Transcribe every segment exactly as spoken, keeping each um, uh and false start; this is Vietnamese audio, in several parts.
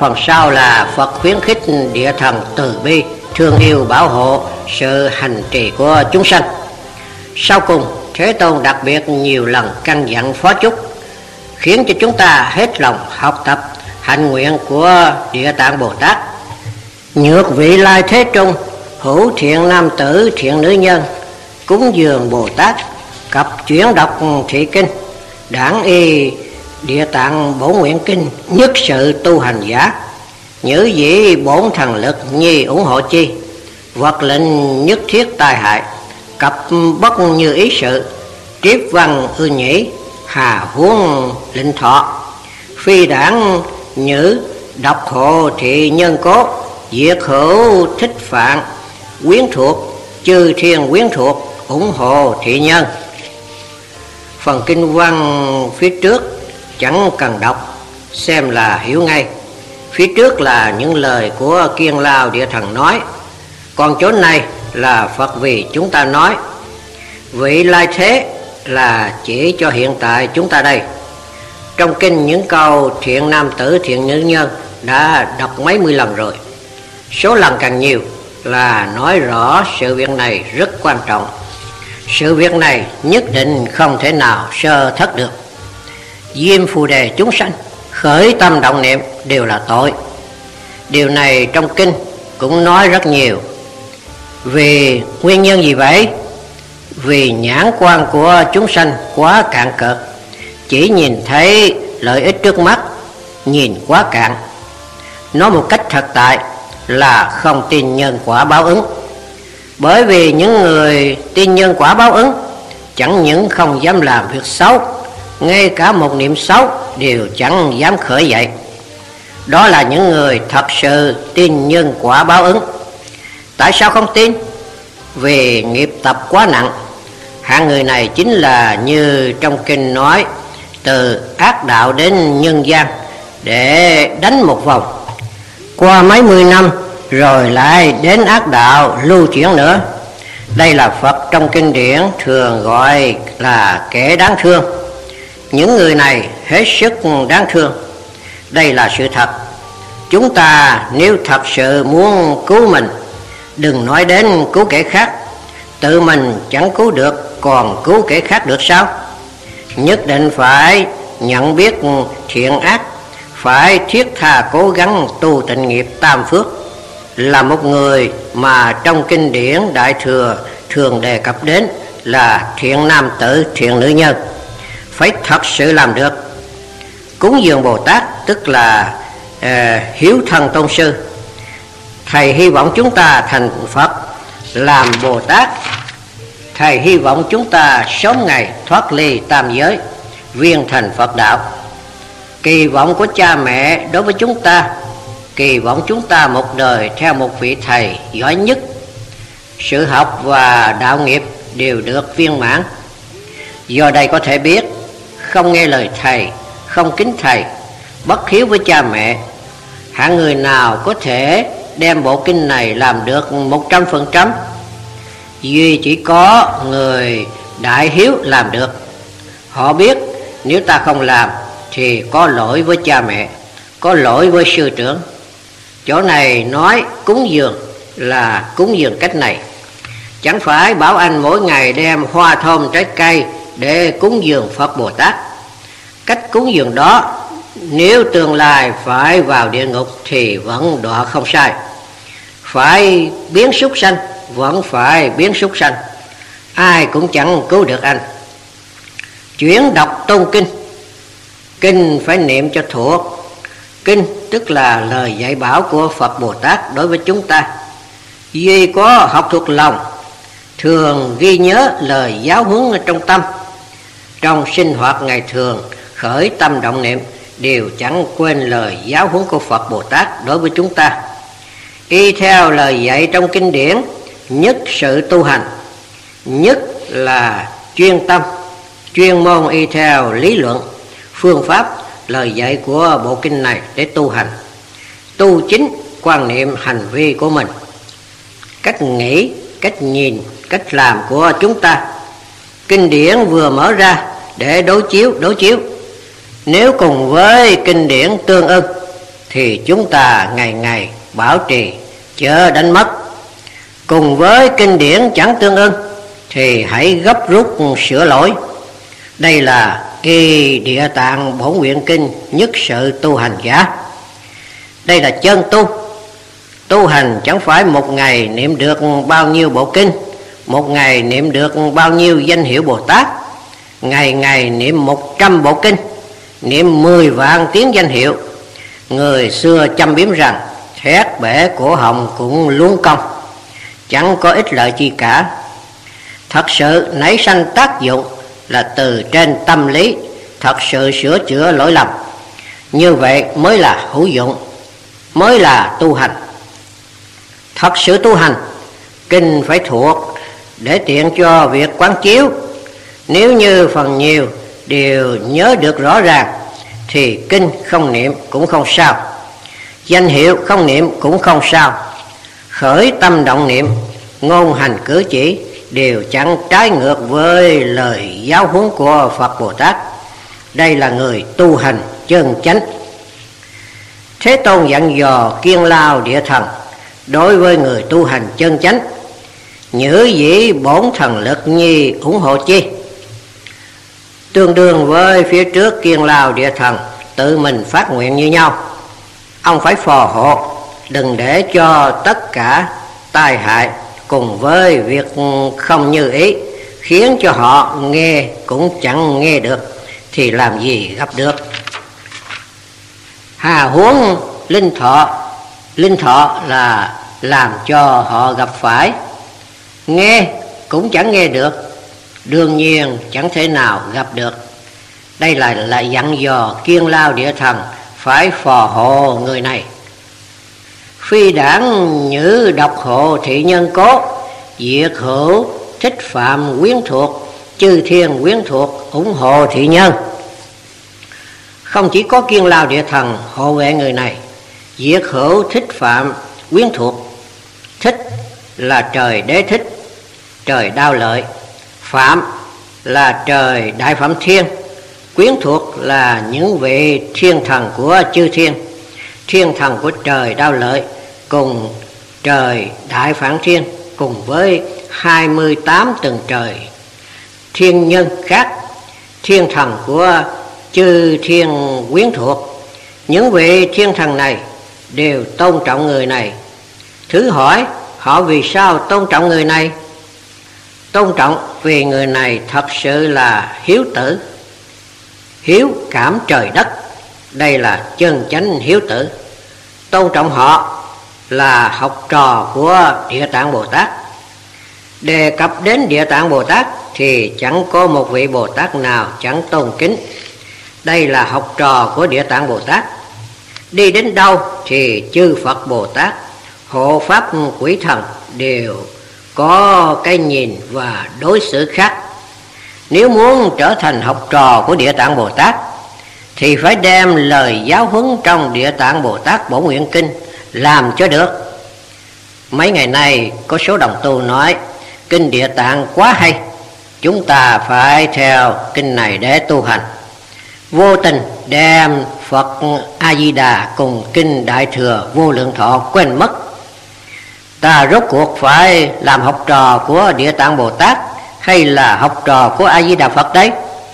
Phần sau là Phật khuyến khích địa thần từ bi, thương yêu bảo hộ sự hành trì của chúng sanh. Sau cùng, Thế Tôn đặc biệt nhiều lần căn dặn phó chúc, khiến cho chúng ta hết lòng học tập hạnh nguyện của Địa Tạng Bồ Tát. Nhược vị lai thế trung, hữu thiện nam tử thiện nữ nhân, cúng dường Bồ Tát, cập chuyển đọc thị kinh, đảng y Địa Tạng Bổn Nguyện Kinh, nhất sự tu hành giả, nhữ dĩ bổn thần lực nhi ủng hộ chi, vật lệnh nhất thiết tai hại, cập bất như ý sự, triếp văn ư nhĩ, hà huống lệnh thọ, phi đảng nhữ độc hộ thị nhân cố, diệt hữu thích phạn, quyến thuộc chư thiên quyến thuộc, ủng hộ thị nhân. Phần kinh văn phía trước chẳng cần đọc, xem là hiểu ngay. Phía trước là những lời của Kiên Lao Địa Thần nói, còn chỗ này là Phật vì chúng ta nói. Vị lai thế là chỉ cho hiện tại chúng ta đây. Trong kinh những câu thiện nam tử thiện nữ nhân đã đọc mấy mươi lần rồi. Số lần càng nhiều là nói rõ sự việc này rất quan trọng. Sự việc này nhất định không thể nào sơ thất được. Diêm phù đề chúng sanh khởi tâm động niệm đều là tội. Điều này trong kinh cũng nói rất nhiều. Vì nguyên nhân gì vậy? Vì nhãn quan của chúng sanh quá cạn cợt, chỉ nhìn thấy lợi ích trước mắt, nhìn quá cạn. Nói một cách thật tại là không tin nhân quả báo ứng. Bởi vì những người tin nhân quả báo ứng chẳng những không dám làm việc xấu, ngay cả một niệm xấu đều chẳng dám khởi dậy. Đó là những người thật sự tin nhân quả báo ứng. Tại sao không tin? Vì nghiệp tập quá nặng. Hạng người này chính là như trong kinh nói, từ ác đạo đến nhân gian để đánh một vòng, qua mấy mươi năm rồi lại đến ác đạo lưu chuyển nữa. Đây là Phật trong kinh điển thường gọi là kẻ đáng thương. Những người này hết sức đáng thương. Đây là sự thật. Chúng ta nếu thật sự muốn cứu mình, đừng nói đến cứu kẻ khác. Tự mình chẳng cứu được, còn cứu kẻ khác được sao? Nhất định phải nhận biết thiện ác, phải thiết tha cố gắng tu tịnh nghiệp tam phước. Là một người mà trong kinh điển Đại Thừa thường đề cập đến là thiện nam tử thiện nữ nhân, phải thật sự làm được. Cúng dường Bồ Tát tức là uh, hiếu thân tôn sư. Thầy hy vọng chúng ta thành Phật, làm Bồ Tát. Thầy hy vọng chúng ta sớm ngày thoát ly tam giới, viên thành Phật đạo. Kỳ vọng của cha mẹ đối với chúng ta, kỳ vọng chúng ta một đời theo một vị thầy giỏi nhất. Sự học và đạo nghiệp đều được viên mãn. Do đây có thể biết, không nghe lời thầy, không kính thầy, bất hiếu với cha mẹ, hạng người nào có thể đem bộ kinh này làm được một trăm phần trăm? Duy chỉ có người đại hiếu làm được. Họ biết nếu ta không làm thì có lỗi với cha mẹ, có lỗi với sư trưởng. Chỗ này nói cúng dường là cúng dường cách này. Chẳng phải bảo anh mỗi ngày đem hoa thơm trái cây để cúng dường Phật Bồ Tát. Cách cúng dường đó nếu tương lai phải vào địa ngục thì vẫn đọa không sai. Phải biến súc sanh vẫn phải biến súc sanh, ai cũng chẳng cứu được anh. Chuyển đọc tôn kinh, kinh phải niệm cho thuộc. Kinh tức là lời dạy bảo của Phật Bồ Tát đối với chúng ta. Duy có học thuộc lòng, thường ghi nhớ lời giáo huấn ở trong tâm. Trong sinh hoạt ngày thường khởi tâm động niệm đều chẳng quên lời giáo huấn của Phật Bồ Tát đối với chúng ta. Y theo lời dạy trong kinh điển, nhất sự tu hành, nhất là chuyên tâm, chuyên môn y theo lý luận, phương pháp, lời dạy của bộ kinh này để tu hành. Tu chính quan niệm hành vi của mình, cách nghĩ, cách nhìn, cách làm của chúng ta. Kinh điển vừa mở ra để đối chiếu, đối chiếu. Nếu cùng với kinh điển tương ưng thì chúng ta ngày ngày bảo trì chớ đánh mất. Cùng với kinh điển chẳng tương ưng thì hãy gấp rút sửa lỗi. Đây là y Địa Tạng Bổn Nguyện Kinh nhất sự tu hành giả. Đây là chân tu. Tu hành chẳng phải một ngày niệm được bao nhiêu bộ kinh, một ngày niệm được bao nhiêu danh hiệu Bồ Tát, ngày ngày niệm một trăm bộ kinh, niệm mười vạn tiếng danh hiệu. Người xưa châm biếm rằng thét bể cổ họng cũng luống công, chẳng có ích lợi chi cả. Thật sự nảy sanh tác dụng là từ trên tâm lý, thật sự sửa chữa lỗi lầm. Như vậy mới là hữu dụng, mới là tu hành. Thật sự tu hành, kinh phải thuộc để tiện cho việc quán chiếu. Nếu như phần nhiều đều nhớ được rõ ràng thì kinh không niệm cũng không sao, danh hiệu không niệm cũng không sao. Khởi tâm động niệm, ngôn hành cử chỉ đều chẳng trái ngược với lời giáo huấn của Phật Bồ Tát. Đây là người tu hành chân chánh. Thế Tôn dặn dò Kiên Lao Địa Thần đối với người tu hành chân chánh: nhữ dĩ bổn thần lực nhi ủng hộ chi. Tương đương với phía trước Kiên Lao Địa Thần tự mình phát nguyện như nhau. Ông phải phò hộ, đừng để cho tất cả tai hại cùng với việc không như ý khiến cho họ nghe cũng chẳng nghe được thì làm gì gặp được. Hà huống linh thọ. Linh thọ là làm cho họ gặp phải, nghe cũng chẳng nghe được, đương nhiên chẳng thể nào gặp được. Đây là lại dặn dò Kiên Lao Địa Thần phải phò hộ người này. Phi đảng nhữ độc hộ thị nhân cố, diệt hữu thích phạm quyến thuộc, chư thiên quyến thuộc ủng hộ thị nhân. Không chỉ có Kiên Lao Địa Thần hộ vệ người này, diệt hữu thích phạm quyến thuộc. Thích là trời Đế Thích, trời Đao Lợi. Phạm là trời Đại Phạm Thiên. Quyến thuộc là những vị thiên thần của chư thiên. Thiên thần của trời Đao Lợi cùng trời Đại Phạm Thiên, cùng với hai mươi tám tầng trời thiên nhân khác, thiên thần của chư thiên quyến thuộc. Những vị thiên thần này đều tôn trọng người này. Thử hỏi họ vì sao tôn trọng người này? Tôn trọng vì người này thật sự là hiếu tử, hiếu cảm trời đất. Đây là chân chánh hiếu tử. Tôn trọng họ là học trò của Địa Tạng Bồ Tát. Đề cập đến Địa Tạng Bồ Tát thì chẳng có một vị Bồ Tát nào chẳng tôn kính. Đây là học trò của Địa Tạng Bồ Tát. Đi đến đâu thì chư Phật Bồ Tát, hộ pháp quỷ thần đều có cái nhìn và đối xử khác. Nếu muốn trở thành học trò của Địa Tạng Bồ Tát thì phải đem lời giáo huấn trong Địa Tạng Bồ Tát Bổn Nguyện Kinh làm cho được. Mấy ngày nay có số đồng tu nói kinh Địa Tạng quá hay, chúng ta phải theo kinh này để tu hành. Vô tình đem Phật A Di Đà cùng kinh Đại Thừa Vô Lượng Thọ quên mất. Ta rốt cuộc phải làm học trò của Địa Tạng Bồ Tát hay là học trò của A Di Đà Phật đấy?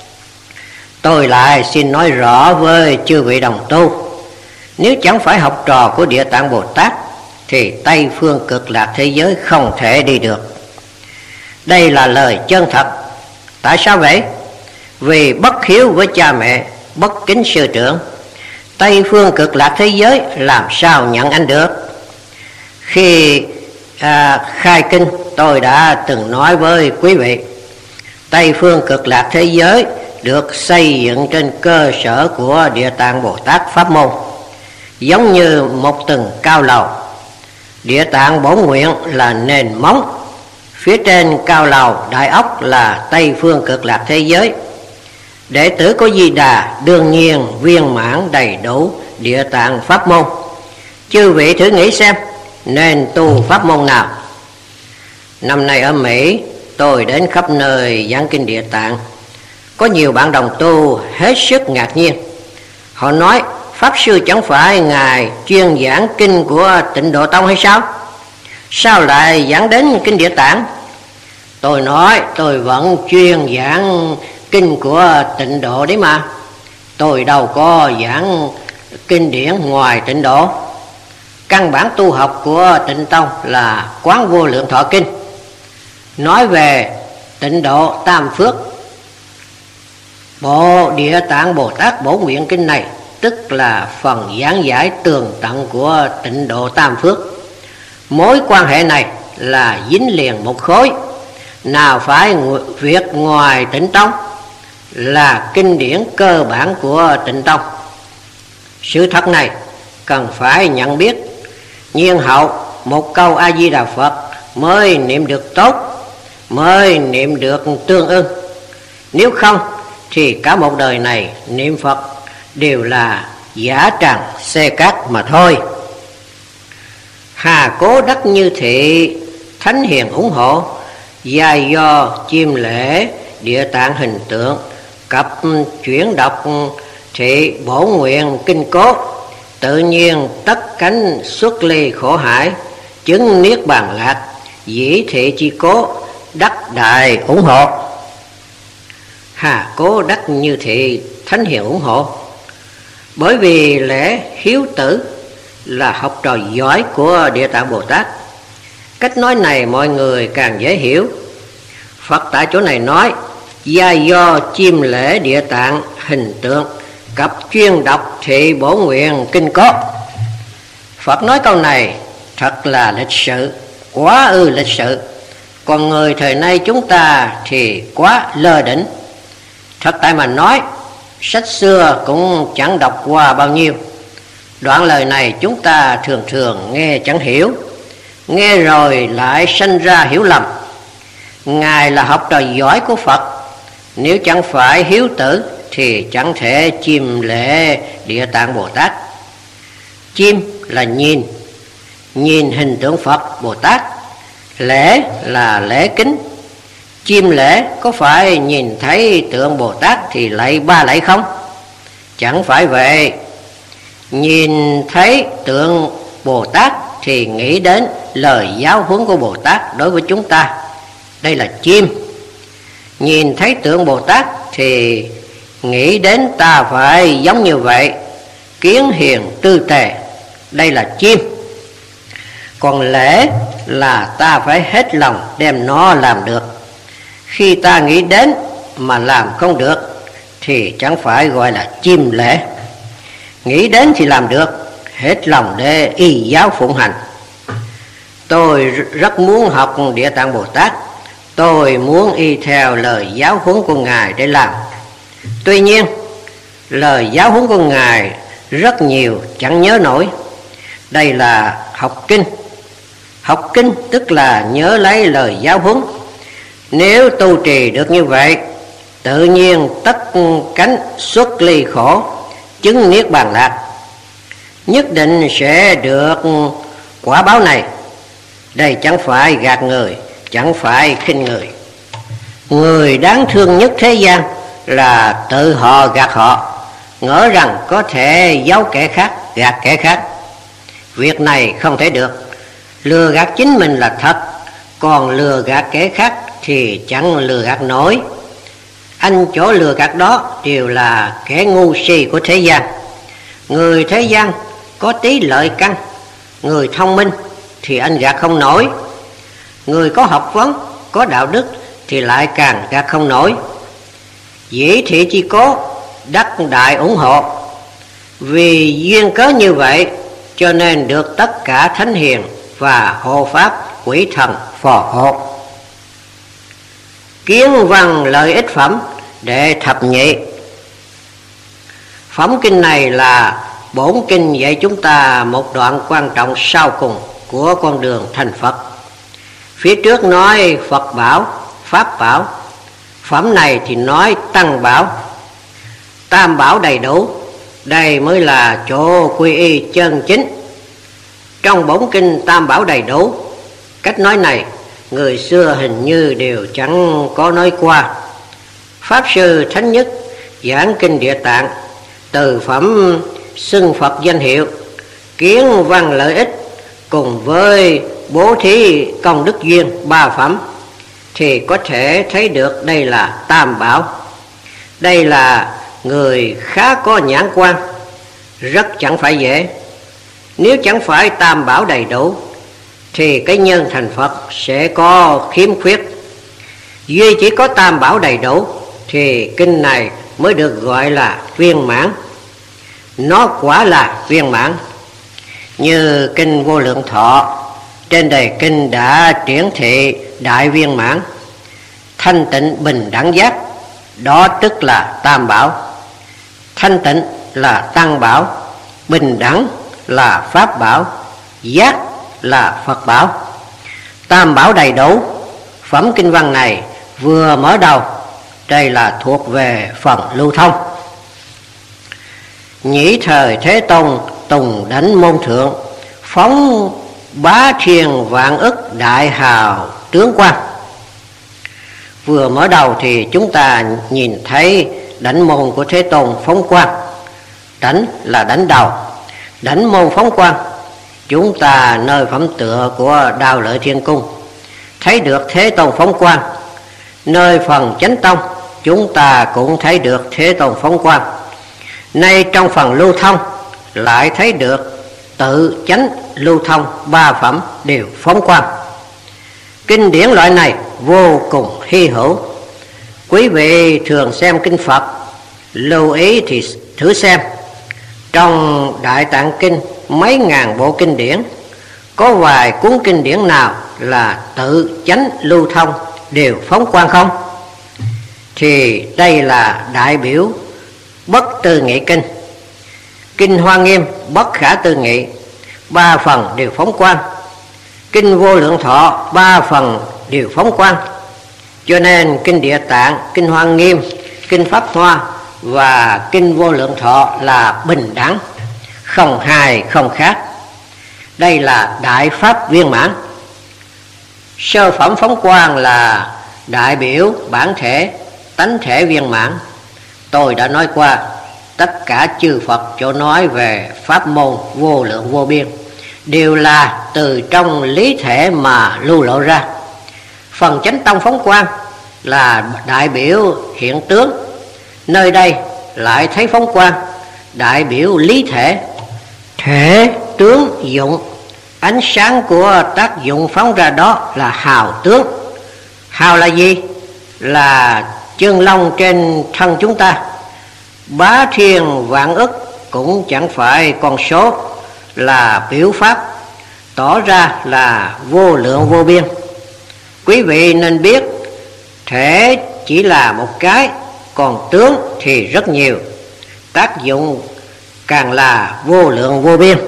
Tôi lại xin nói rõ với chư vị đồng tu, nếu chẳng phải học trò của Địa Tạng Bồ Tát thì Tây Phương Cực Lạc thế giới không thể đi được. Đây là lời chân thật. Tại sao vậy? Vì bất hiếu với cha mẹ, bất kính sư trưởng, Tây Phương Cực Lạc thế giới làm sao nhận anh được? Khi à, khai kinh tôi đã từng nói với quý vị, Tây Phương Cực Lạc thế giới được xây dựng trên cơ sở của Địa Tạng Bồ Tát Pháp môn, giống như một tầng cao lầu. Địa Tạng Bổn Nguyện là nền móng, phía trên cao lầu đại ốc là Tây Phương Cực Lạc thế giới. Đệ tử của Di Đà đương nhiên viên mãn đầy đủ Địa Tạng Pháp môn. Chư vị thử nghĩ xem nên tu pháp môn nào? Năm nay ở Mỹ tôi đến khắp nơi giảng kinh Địa Tạng. Có nhiều bạn đồng tu hết sức ngạc nhiên. Họ nói Pháp Sư chẳng phải Ngài chuyên giảng kinh của Tịnh Độ Tông hay sao? Sao lại giảng đến kinh Địa Tạng? Tôi nói tôi vẫn chuyên giảng kinh của Tịnh Độ đấy mà. Tôi đâu có giảng kinh điển ngoài Tịnh Độ. Căn bản tu học của Tịnh Tông là Quán Vô Lượng Thọ Kinh. Nói về Tịnh Độ Tam Phước, Bộ Địa Tạng Bồ Tát Bổ Nguyện Kinh này tức là phần giảng giải tường tận của Tịnh Độ Tam Phước. Mối quan hệ này là dính liền một khối, nào phải việc ngoài Tịnh Tông, là kinh điển cơ bản của Tịnh Tông. Sự thật này cần phải nhận biết. Nhiên hậu một câu A Di Đà Phật mới niệm được tốt, mới niệm được tương ưng. Nếu không thì cả một đời này niệm Phật đều là giả tràng xe cát mà thôi. Hà Cố Đắc Như Thị thánh hiền ủng hộ, dài do chiêm lễ Địa Tạng hình tượng, cập chuyển đọc thị Bổ Nguyện Kinh Cốt, tự nhiên tất cánh xuất ly khổ hải, chứng niết bàn lạc, dĩ thị chi cố, đắc đại ủng hộ. Hà Cố Đắc Như Thị thánh hiền ủng hộ, bởi vì lễ hiếu tử là học trò giỏi của Địa Tạng Bồ Tát. Cách nói này mọi người càng dễ hiểu. Phật tại chỗ này nói gia do chiêm lễ Địa Tạng hình tượng, cập chuyên đọc thị Bổ Nguyện Kinh Cốt. Phật nói câu này thật là lịch sự, quá ư lịch sự. Còn người thời nay chúng ta thì quá lơ đỉnh. Thật tại mà nói, sách xưa cũng chẳng đọc qua bao nhiêu. Đoạn lời này chúng ta thường thường nghe chẳng hiểu, nghe rồi lại sanh ra hiểu lầm. Ngài là học trò giỏi của Phật, nếu chẳng phải hiếu tử thì chẳng thể chiêm lễ Địa Tạng Bồ Tát. Chiêm là nhìn, nhìn hình tượng Phật Bồ Tát. Lễ là lễ kính. Chiêm lễ có phải nhìn thấy tượng Bồ Tát thì lạy ba lạy không? Chẳng phải vậy. Nhìn thấy tượng Bồ Tát thì nghĩ đến lời giáo huấn của Bồ Tát đối với chúng ta. Đây là chiêm. Nhìn thấy tượng Bồ Tát thì nghĩ đến ta phải giống như vậy, kiến hiền tư tề. Đây là chiêm. Còn lễ là ta phải hết lòng đem nó làm được. Khi ta nghĩ đến mà làm không được thì chẳng phải gọi là chiêm lễ. Nghĩ đến thì làm được, hết lòng để y giáo phụng hành. Tôi rất muốn học Địa Tạng Bồ Tát, tôi muốn y theo lời giáo huấn của Ngài để làm. Tuy nhiên lời giáo huấn của Ngài rất nhiều chẳng nhớ nổi. Đây là học kinh. Học kinh tức là nhớ lấy lời giáo huấn. Nếu tu trì được như vậy, tự nhiên tất cánh xuất ly khổ, chứng niết bàn lạc, nhất định sẽ được quả báo này. Đây chẳng phải gạt người, chẳng phải khinh người. Người đáng thương nhất thế gian là tự họ gạt họ, ngỡ rằng có thể giấu kẻ khác, gạt kẻ khác. Việc này không thể được. Lừa gạt chính mình là thật, còn lừa gạt kẻ khác thì chẳng lừa gạt nổi. Anh chỗ lừa gạt đó đều là kẻ ngu si của thế gian. Người thế gian có tí lợi căn, người thông minh thì anh gạt không nổi. Người có học vấn, có đạo đức thì lại càng gạt không nổi. Dĩ thị chi cố, đắc đại ủng hộ. Vì duyên cớ như vậy cho nên được tất cả thánh hiền và hộ pháp quỷ thần phò hộ. Kiến văn lợi ích phẩm đệ thập nhị. Phẩm kinh này là bổn kinh dạy chúng ta một đoạn quan trọng sau cùng của con đường thành Phật. Phía trước nói Phật bảo, Pháp bảo. Phẩm này thì nói Tăng bảo. Tam bảo đầy đủ, đây mới là chỗ quy y chân chính. Trong bổn kinh Tam bảo đầy đủ, cách nói này người xưa hình như đều chẳng có nói qua. Pháp Sư Thánh Nhất giảng kinh Địa Tạng từ phẩm xưng Phật danh hiệu, kiến văn lợi ích cùng với bố thí công đức duyên ba phẩm, thì có thể thấy được đây là tam bảo. Đây là người khá có nhãn quan, rất chẳng phải dễ. Nếu chẳng phải tam bảo đầy đủ thì cái nhân thành Phật sẽ có khiếm khuyết. Duy chỉ có tam bảo đầy đủ thì kinh này mới được gọi là viên mãn. Nó quả là viên mãn. Như kinh Vô Lượng Thọ, trên đề kinh đã triển thị đại viên mãn, thanh tịnh bình đẳng giác, đó tức là tam bảo. Thanh tịnh là tăng bảo, bình đẳng là pháp bảo, giác là Phật bảo. Tam bảo đầy đủ. Phẩm kinh văn này vừa mở đầu, đây là thuộc về phần lưu thông. Nhĩ thời Thế Tôn tùng đảnh môn thượng, phóng bá thiên vạn ức đại hào tướng quan. Vừa mở đầu thì chúng ta nhìn thấy đảnh môn của Thế Tôn phóng quang. Đảnh là đánh đầu, đảnh môn phóng quang. Chúng ta nơi phẩm tựa của Đao Lợi Thiên Cung thấy được Thế Tôn phóng quang. Nơi phần Chánh Tông chúng ta cũng thấy được Thế Tôn phóng quang. Nay trong phần lưu thông lại thấy được tự chánh lưu thông ba phẩm đều phóng quang. Kinh điển loại này vô cùng hy hữu. Quý vị thường xem kinh Phật, lưu ý thì thử xem. Trong Đại Tạng Kinh mấy ngàn bộ kinh điển, có vài cuốn kinh điển nào là tự chánh lưu thông đều phóng quang không? Thì đây là đại biểu Bất Tư Nghị Kinh. Kinh Hoa Nghiêm Bất Khả Tư Nghị, ba phần đều phóng quang. Kinh Vô Lượng Thọ ba phần đều phóng quang. Cho nên kinh Địa Tạng, kinh Hoa Nghiêm, kinh Pháp Hoa và kinh Vô Lượng Thọ là bình đẳng, không hai không khác. Đây là đại pháp viên mãn. Sơ phẩm phóng quang là đại biểu bản thể, tánh thể viên mãn. Tôi đã nói qua, tất cả chư Phật chỗ nói về pháp môn vô lượng vô biên đều là từ trong lý thể mà lưu lộ ra. Phần Chánh Tông phóng quang là đại biểu hiện tướng. Nơi đây lại thấy phóng quang đại biểu lý thể. Thể tướng dụng, ánh sáng của tác dụng phóng ra đó là hào tướng. Hào là gì? Là chân lông trên thân chúng ta. Bá thiên vạn ức cũng chẳng phải con số, là biểu pháp, tỏ ra là vô lượng vô biên. Quý vị nên biết thể chỉ là một cái, còn tướng thì rất nhiều, tác dụng càng là vô lượng vô biên.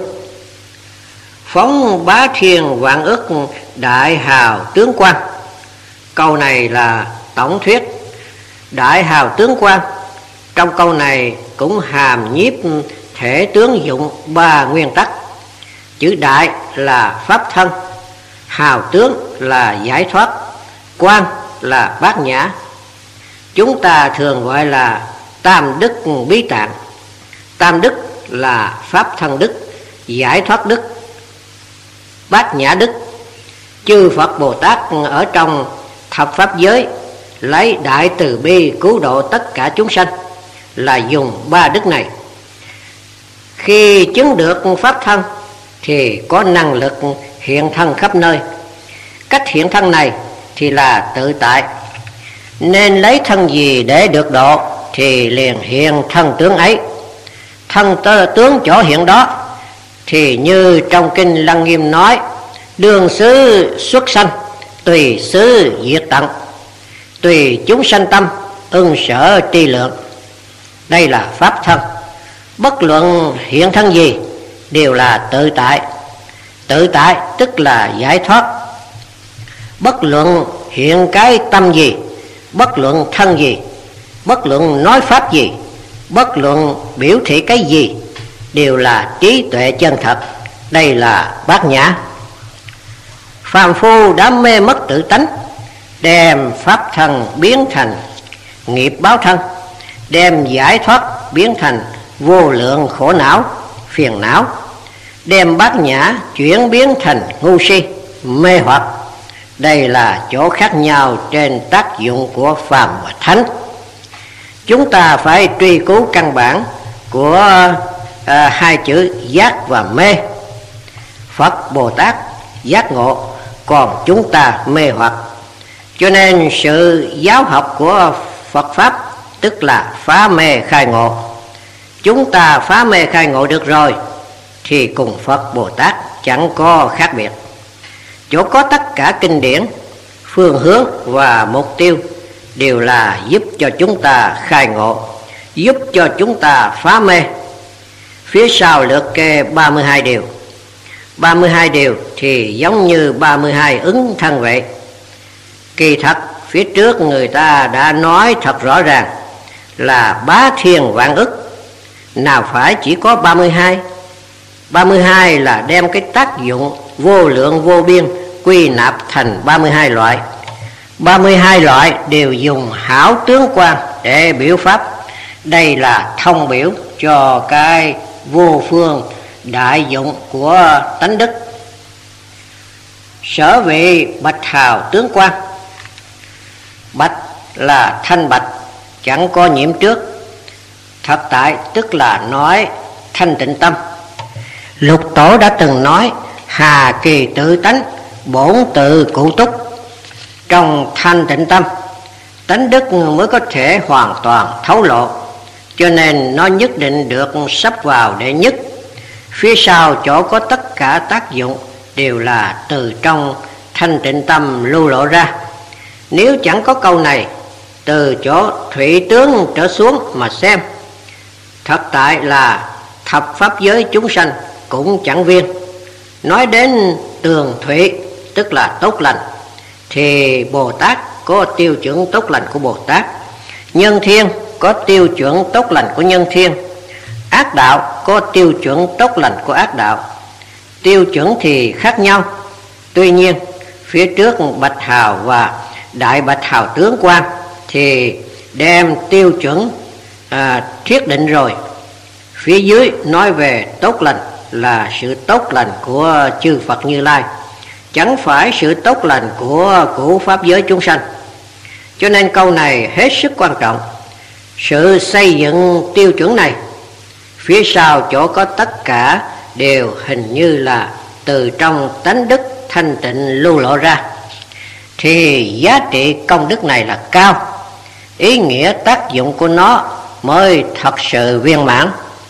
Phóng bá thiên vạn ức đại hào tướng quan, câu này là tổng thuyết. Đại hào tướng quan, trong câu này cũng hàm nhiếp thể tướng dụng ba nguyên tắc. Chữ đại là pháp thân, hào tướng là giải thoát, quan là bát nhã. Chúng ta thường gọi là tam đức bí tạng. Tam đức là pháp thân đức, giải thoát đức, bát nhã đức. Chư Phật Bồ Tát ở trong thập pháp giới lấy đại từ bi cứu độ tất cả chúng sanh là dùng ba đức này. Khi chứng được pháp thân thì có năng lực hiện thân khắp nơi. Cách hiện thân này thì là tự tại, nên lấy thân gì để được độ thì liền hiện thân tướng ấy. Thân tướng chỗ hiện đó thì như trong kinh Lăng Nghiêm nói, đương xứ xuất sanh, tùy xứ diệt tận, tùy chúng sanh tâm, ưng sở tri lượng. Đây là pháp thân. Bất luận hiện thân gì đều là tự tại. Tự tại tức là giải thoát. Bất luận hiện cái tâm gì, bất luận thân gì, bất luận nói pháp gì, bất luận biểu thị cái gì, đều là trí tuệ chân thật. Đây là bát nhã. Phàm phu đã mê mất tự tánh, đem pháp thân biến thành nghiệp báo thân, đem giải thoát biến thành vô lượng khổ não. phiền não, đem bát nhã chuyển biến thành ngu si, mê hoặc. Đây là chỗ khác nhau trên tác dụng của phàm và thánh. Chúng ta phải truy cứu căn bản của à, hai chữ giác và mê. Phật Bồ Tát giác ngộ, còn chúng ta mê hoặc. Cho nên sự giáo học của Phật Pháp tức là phá mê khai ngộ. Chúng ta phá mê khai ngộ được rồi thì cùng Phật Bồ Tát chẳng có khác biệt. Chỗ có tất cả kinh điển, phương hướng và mục tiêu đều là giúp cho chúng ta khai ngộ, giúp cho chúng ta phá mê. Phía sau liệt kê ba mươi hai điều. ba mươi hai điều thì giống như ba mươi hai ứng thân vậy. Kỳ thật phía trước người ta đã nói thật rõ ràng là bá thiên vạn ức, nào phải chỉ có ba mươi hai. ba mươi hai là đem cái tác dụng vô lượng vô biên quy nạp thành ba mươi hai loại. ba mươi hai loại đều dùng hảo tướng quan để biểu pháp. Đây là thông biểu cho cái vô phương đại dụng của tánh đức. Sở vị bạch hào tướng quan. Bạch là thanh bạch, chẳng có nhiễm trước. Thật tại tức là nói thanh tịnh tâm. Lục Tổ đã từng nói hà kỳ tự tánh, bổn tự cụ túc. Trong thanh tịnh tâm, tánh đức mới có thể hoàn toàn thấu lộ, cho nên nó nhất định được sắp vào đệ nhất. Phía sau chỗ có tất cả tác dụng đều là từ trong thanh tịnh tâm lưu lộ ra. Nếu chẳng có câu này, từ chỗ thủy tướng trở xuống mà xem, thật tại là thập pháp giới chúng sanh cũng chẳng viên. Nói đến tường thủy tức là tốt lành, thì Bồ Tát có tiêu chuẩn tốt lành của Bồ Tát, nhân thiên có tiêu chuẩn tốt lành của nhân thiên, ác đạo có tiêu chuẩn tốt lành của ác đạo. Tiêu chuẩn thì khác nhau, tuy nhiên phía trước bạch hào và đại bạch hào tướng quan thì đem tiêu chuẩn à, thiết định rồi. Phía dưới nói về tốt lành là sự tốt lành của chư Phật Như Lai, chẳng phải sự tốt lành của cửu pháp giới chúng sanh. Cho nên câu này hết sức quan trọng. Sự xây dựng tiêu chuẩn này, phía sau chỗ có tất cả đều hình như là từ trong tánh đức thanh tịnh lưu lộ ra, thì giá trị công đức này là cao, ý nghĩa tác dụng của nó mới thật sự viên mãn.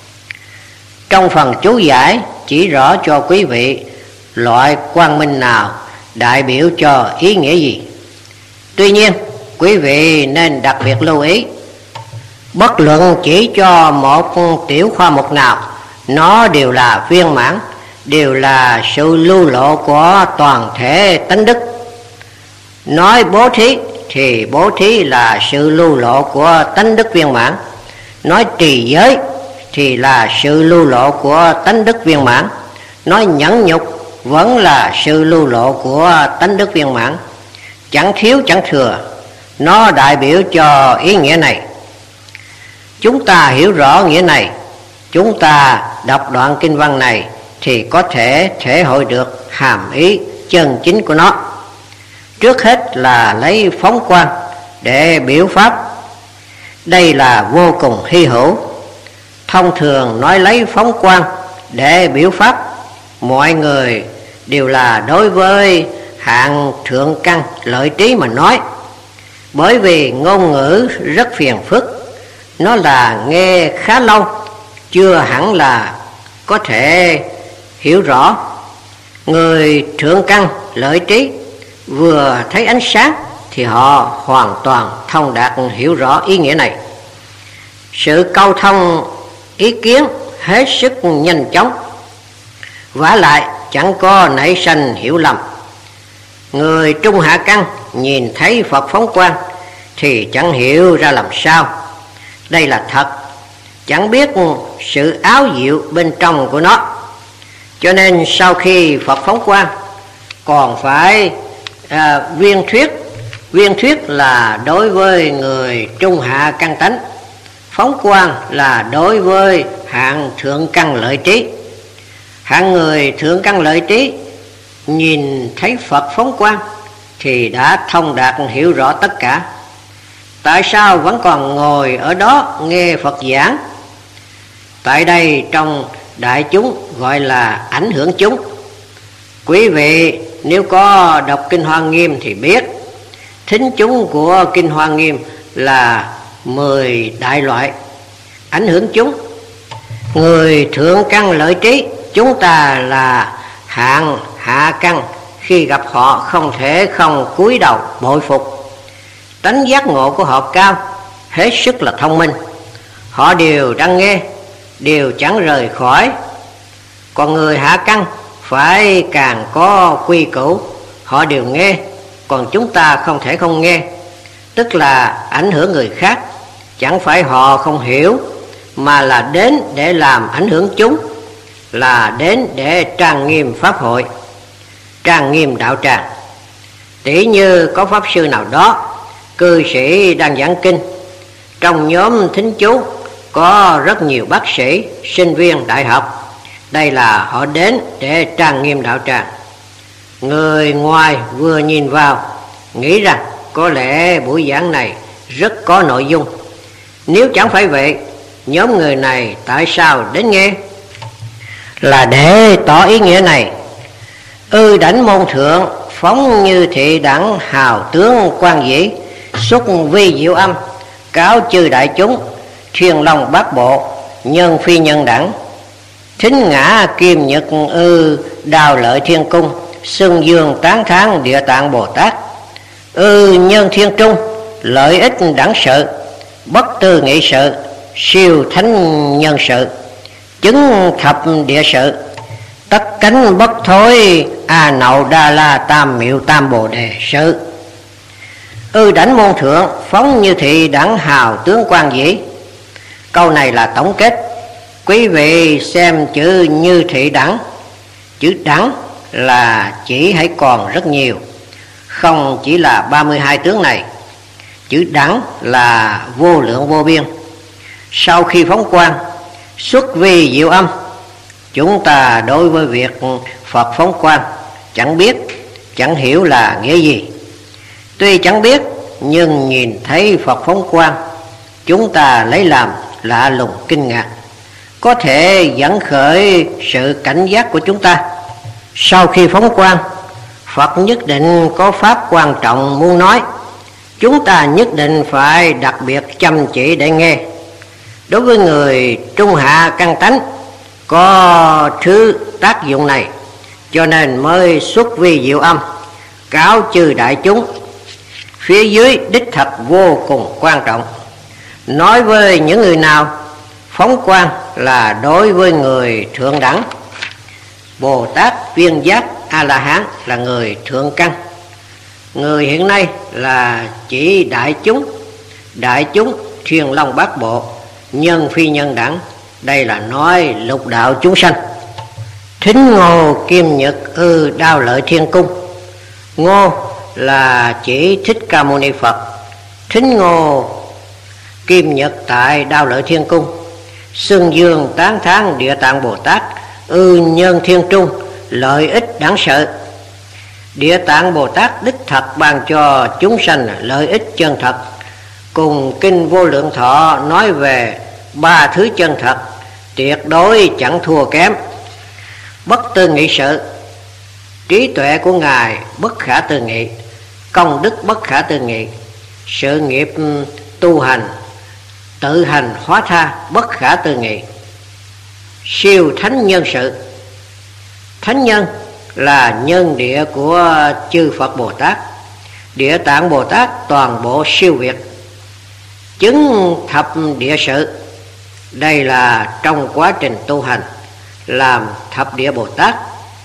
Trong phần chú giải chỉ rõ cho quý vị loại quang minh nào đại biểu cho ý nghĩa gì. Tuy nhiên quý vị nên đặc biệt lưu ý, bất luận chỉ cho một tiểu khoa mục nào, nó đều là viên mãn, đều là sự lưu lộ của toàn thể tánh đức. Nói bố thí thì bố thí là sự lưu lộ của tánh đức viên mãn. Nói trì giới thì là sự lưu lộ của tánh đức viên mãn. Nói nhẫn nhục vẫn là sự lưu lộ của tánh đức viên mãn, chẳng thiếu chẳng thừa. Nó đại biểu cho ý nghĩa này. Chúng ta hiểu rõ nghĩa này, chúng ta đọc đoạn kinh văn này thì có thể thể hội được hàm ý chân chính của nó. Trước hết là lấy phóng quang để biểu pháp. Đây là vô cùng hy hữu. Thông thường nói lấy phóng quang để biểu pháp, mọi người đều là đối với hạng thượng căn lợi trí mà nói. Bởi vì ngôn ngữ rất phiền phức, nó là nghe khá lâu, chưa hẳn là có thể hiểu rõ. Người thượng căn lợi trí vừa thấy ánh sáng thì họ hoàn toàn thông đạt hiểu rõ ý nghĩa này. Sự câu thông ý kiến hết sức nhanh chóng, vả lại chẳng có nảy sanh hiểu lầm. Người trung hạ căn nhìn thấy Phật phóng quang thì chẳng hiểu ra làm sao. Đây là thật, chẳng biết sự áo diệu bên trong của nó. Cho nên sau khi Phật phóng quang còn phải à, viên thuyết. Viên thuyết là đối với người trung hạ căn tánh, Phóng quang là đối với hạng thượng căn lợi trí. Hạng người thượng căn lợi trí nhìn thấy Phật phóng quang thì đã thông đạt hiểu rõ tất cả. Tại sao vẫn còn ngồi ở đó nghe Phật giảng? Tại đây trong đại chúng gọi là ảnh hưởng chúng. Quý vị nếu có đọc Kinh Hoa Nghiêm thì biết thính chúng của Kinh Hoa Nghiêm là mười đại loại. Ảnh hưởng chúng, người thượng căn lợi trí, chúng ta là hạng hạ căn, khi gặp họ không thể không cúi đầu bội phục. Tánh giác ngộ của họ cao, hết sức là thông minh. Họ đều đang nghe, đều chẳng rời khỏi. Còn người hạ căn phải càng có quy củ, họ đều nghe, còn chúng ta không thể không nghe. Tức là ảnh hưởng người khác, chẳng phải họ không hiểu, mà là đến để làm ảnh hưởng chúng, là đến để trang nghiêm pháp hội, trang nghiêm đạo tràng. Tỉ như có pháp sư nào đó, cư sĩ đang giảng kinh, trong nhóm thính chú có rất nhiều bác sĩ, sinh viên đại học. Đây là họ đến để trang nghiêm đạo tràng. Người ngoài vừa nhìn vào nghĩ rằng có lẽ buổi giảng này rất có nội dung. Nếu chẳng phải vậy, nhóm người này tại sao đến nghe? Là để tỏ ý nghĩa này: ư đảnh môn thượng, phóng như thị đẳng, hào tướng quan dĩ, xuất vi diệu âm, cáo chư đại chúng, thiên long bát bộ, nhân phi nhân đẳng. Thính ngã kim nhật ư đào lợi thiên cung, xưng dương tán thán địa tạng Bồ Tát. Ư nhân thiên trung, lợi ích đẳng sự, bất tư nghị sự, siêu thánh nhân sự, chứng thập địa sự, tất cánh bất thối, a nậu đa la tam miệu tam bồ đề sự. Ư đảnh môn thượng, phóng như thị đẳng, hào tướng quan dĩ. Câu này là tổng kết. Quý vị xem chữ như thị đẳng. Chữ đẳng là chỉ hãy còn rất nhiều, không chỉ là ba mươi hai tướng này. Chữ đẳng là vô lượng vô biên. Sau khi phóng quang, xuất vi diệu âm, chúng ta đối với việc Phật phóng quang chẳng biết, chẳng hiểu là nghĩa gì. Tuy chẳng biết, nhưng nhìn thấy Phật phóng quang, chúng ta lấy làm lạ lùng kinh ngạc, có thể dẫn khởi sự cảnh giác của chúng ta. Sau khi phóng quang, Phật nhất định có pháp quan trọng muốn nói, chúng ta nhất định phải đặc biệt chăm chỉ để nghe. Đối với người trung hạ căn tánh có thứ tác dụng này, cho nên mới xuất vi diệu âm, cáo chư đại chúng. Phía dưới đích thật vô cùng quan trọng. Nói với những người nào? Phóng quang là đối với người thượng đẳng. Bồ Tát Viên Giác A-la-hán là người thượng căn. Người hiện nay là chỉ đại chúng. Đại chúng thiên long bát bộ, nhân phi nhân đẳng. Đây là nói lục đạo chúng sanh. Thính ngô kim nhật ư đao lợi thiên cung. Ngô là chỉ Thích Ca Mâu Ni Phật. Thính ngô kim nhật tại đao lợi thiên cung, xưng dương tán thán địa tạng Bồ Tát. Ư nhân thiên trung, lợi ích đáng sợ. Địa tạng Bồ Tát đích thật ban cho chúng sanh lợi ích chân thật. Cùng kinh Vô Lượng Thọ nói về ba thứ chân thật, tuyệt đối chẳng thua kém. Bất tư nghị sự, trí tuệ của Ngài bất khả tư nghị, công đức bất khả tư nghị, sự nghiệp tu hành tự hành hóa tha bất khả tư nghị. Siêu thánh nhân sự, thánh nhân là nhân địa của chư Phật Bồ Tát. Địa tạng Bồ Tát toàn bộ siêu việt. Chứng thập địa sự, đây là trong quá trình tu hành làm thập địa Bồ Tát.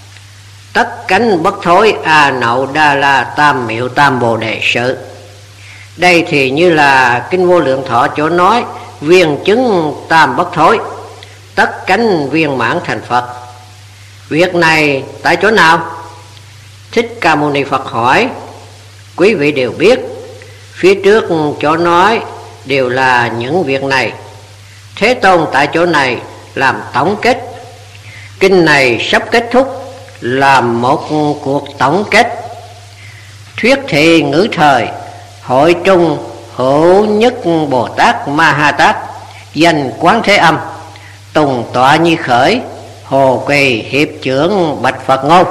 Tất cánh bất thối, a nậu đa la tam miệu tam bồ đề sự. Đây thì như là kinh Vô Lượng Thọ chỗ nói viên chứng tam bất thối, tất cánh viên mãn thành Phật. Việc này tại chỗ nào? Thích Ca Mâu Ni Phật hỏi. Quý vị đều biết, phía trước chỗ nói đều là những việc này. Thế Tôn tại chỗ này làm tổng kết. Kinh này sắp kết thúc làm một cuộc tổng kết. Thuyết thị ngữ thời, hội trung hữu nhất Bồ Tát Ma Ha Tát, danh Quán Thế Âm, tùng tọa nhi khởi, hồ kỳ hiệp trưởng bạch Phật ngôn.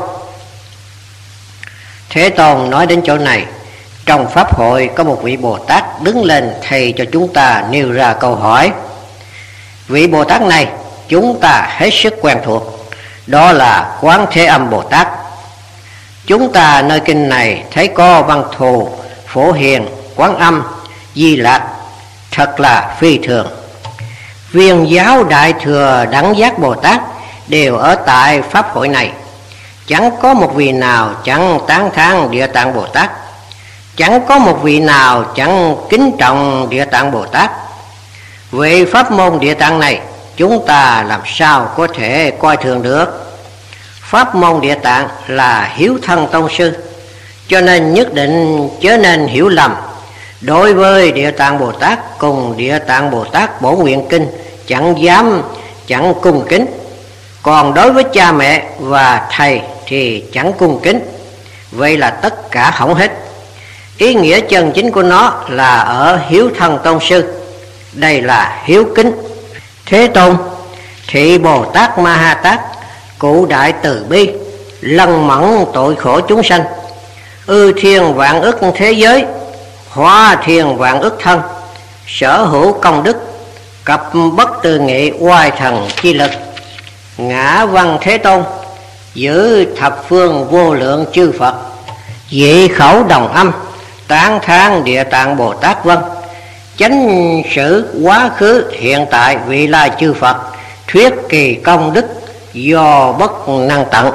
Thế Tôn nói đến chỗ này, trong pháp hội có một vị Bồ Tát đứng lên thầy cho chúng ta nêu ra câu hỏi. Vị Bồ Tát này chúng ta hết sức quen thuộc, đó là Quán Thế Âm Bồ Tát. Chúng ta nơi kinh này thấy có Văn Thù, Phổ Hiền, Quán Âm, Di Lạc, thật là phi thường. Viên giáo Đại Thừa Đẳng Giác Bồ Tát đều ở tại pháp hội này. Chẳng có một vị nào chẳng tán thán Địa Tạng Bồ Tát, chẳng có một vị nào chẳng kính trọng Địa Tạng Bồ Tát. Về pháp môn Địa Tạng này, chúng ta làm sao có thể coi thường được? Pháp môn Địa Tạng là hiếu thân tôn sư, cho nên nhất định chớ nên hiểu lầm. Đối với Địa Tạng Bồ Tát cùng Địa Tạng Bồ Tát Bổ Nguyện Kinh chẳng dám, chẳng cung kính. Còn đối với cha mẹ và thầy thì chẳng cung kính. Vậy là tất cả hỏng hết. Ý nghĩa chân chính của nó là ở hiếu thân tôn sư. Đây là hiếu kính. Thế Tôn thị Bồ Tát Ma Ha Tát, cụ đại từ bi, lân mẫn tội khổ chúng sanh, ư thiên vạn ức thế giới, hóa thiên vạn ức thân, sở hữu công đức, cập bất tư nghị oai thần chi lực. Ngã văn Thế Tôn giữ thập phương vô lượng chư Phật, dị khẩu đồng âm tán thán Địa Tạng Bồ Tát vân, chánh sử quá khứ hiện tại vị lai chư Phật, thuyết kỳ công đức do bất năng tận.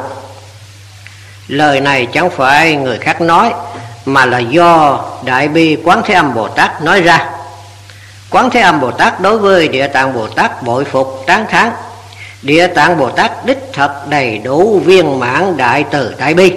Lời này chẳng phải người khác nói, mà là do Đại Bi Quán Thế Âm Bồ Tát nói ra. Quán Thế Âm Bồ Tát đối với Địa Tạng Bồ Tát bội phục tán thán. Địa Tạng Bồ Tát đích thật đầy đủ viên mãn đại từ đại bi.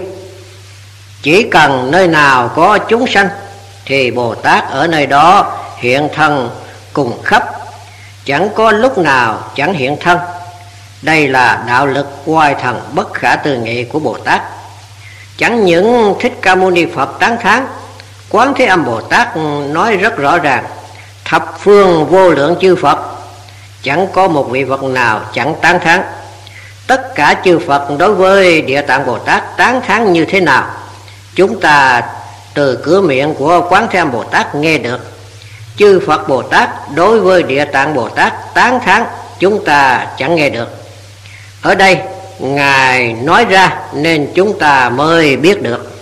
Chỉ cần nơi nào có chúng sanh thì Bồ Tát ở nơi đó hiện thân cùng khắp, chẳng có lúc nào chẳng hiện thân. Đây là đạo lực oai thần bất khả tư nghị của Bồ Tát. Chẳng những Thích Ca Mâu Ni Phật tán thán, Quán Thế Âm Bồ Tát nói rất rõ ràng, thập phương vô lượng chư Phật chẳng có một vị Phật nào chẳng tán thán. Tất cả chư Phật đối với Địa Tạng Bồ Tát tán thán như thế nào, chúng ta từ cửa miệng của Quán Thế Âm Bồ Tát nghe được. Chư Phật Bồ Tát đối với Địa Tạng Bồ Tát tán thán, chúng ta chẳng nghe được. Ở đây Ngài nói ra nên chúng ta mới biết được.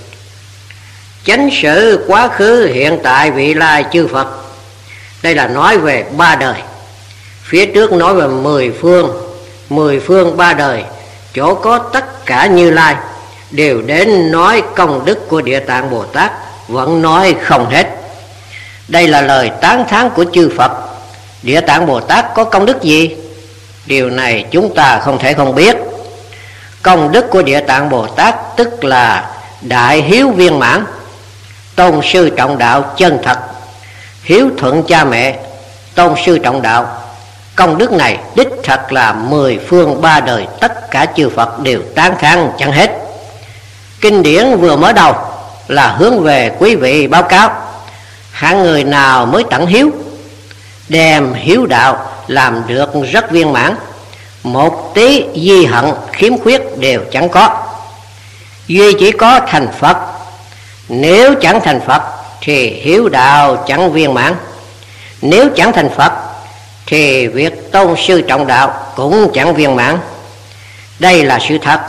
Chánh sử quá khứ hiện tại vị lai chư Phật, đây là nói về ba đời. Phía trước nói về mười phương, mười phương ba đời, chỗ có tất cả Như Lai đều đến nói công đức của Địa Tạng Bồ Tát, vẫn nói không hết. Đây là lời tán thán của chư Phật. Địa Tạng Bồ Tát có công đức gì? Điều này chúng ta không thể không biết. Công đức của Địa Tạng Bồ Tát tức là đại hiếu viên mãn, tôn sư trọng đạo chân thật, hiếu thuận cha mẹ, tôn sư trọng đạo. Công đức này đích thật là mười phương ba đời tất cả chư Phật đều tán thán chẳng hết. Kinh điển vừa mở đầu là hướng về quý vị báo cáo hạng người nào mới tận hiếu, đem hiếu đạo làm được rất viên mãn, một tí di hận khiếm khuyết đều chẳng có, duy chỉ có thành Phật. Nếu chẳng thành Phật thì hiếu đạo chẳng viên mãn, nếu chẳng thành Phật thì việc tôn sư trọng đạo cũng chẳng viên mãn. Đây là sự thật.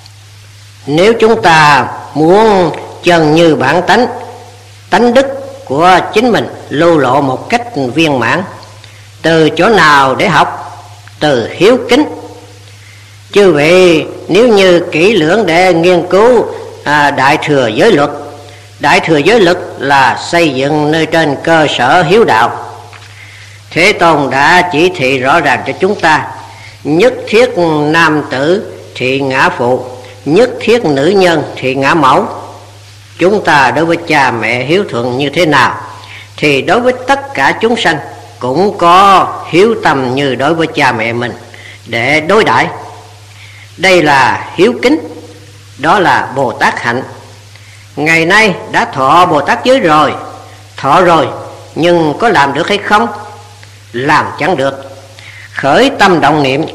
Nếu chúng ta muốn chân như bản tánh, tánh đức của chính mình lưu lộ một cách viên mãn, từ chỗ nào để học? Từ hiếu kính. Chư vị nếu như kỹ lưỡng để nghiên cứu à, Đại Thừa Giới Luật. Đại Thừa Giới Luật là xây dựng nơi trên cơ sở hiếu đạo. Thế Tôn đã chỉ thị rõ ràng cho chúng ta, nhất thiết nam tử thị ngã phụ, nhất thiết nữ nhân thị ngã mẫu. Chúng ta đối với cha mẹ hiếu thuận như thế nào thì đối với tất cả chúng sanh cũng có hiếu tâm như đối với cha mẹ mình để đối đãi. Đây là hiếu kính, đó là Bồ Tát hạnh. Ngày nay đã thọ Bồ Tát giới rồi, thọ rồi nhưng có làm được hay không? Làm chẳng được. Khởi tâm động niệm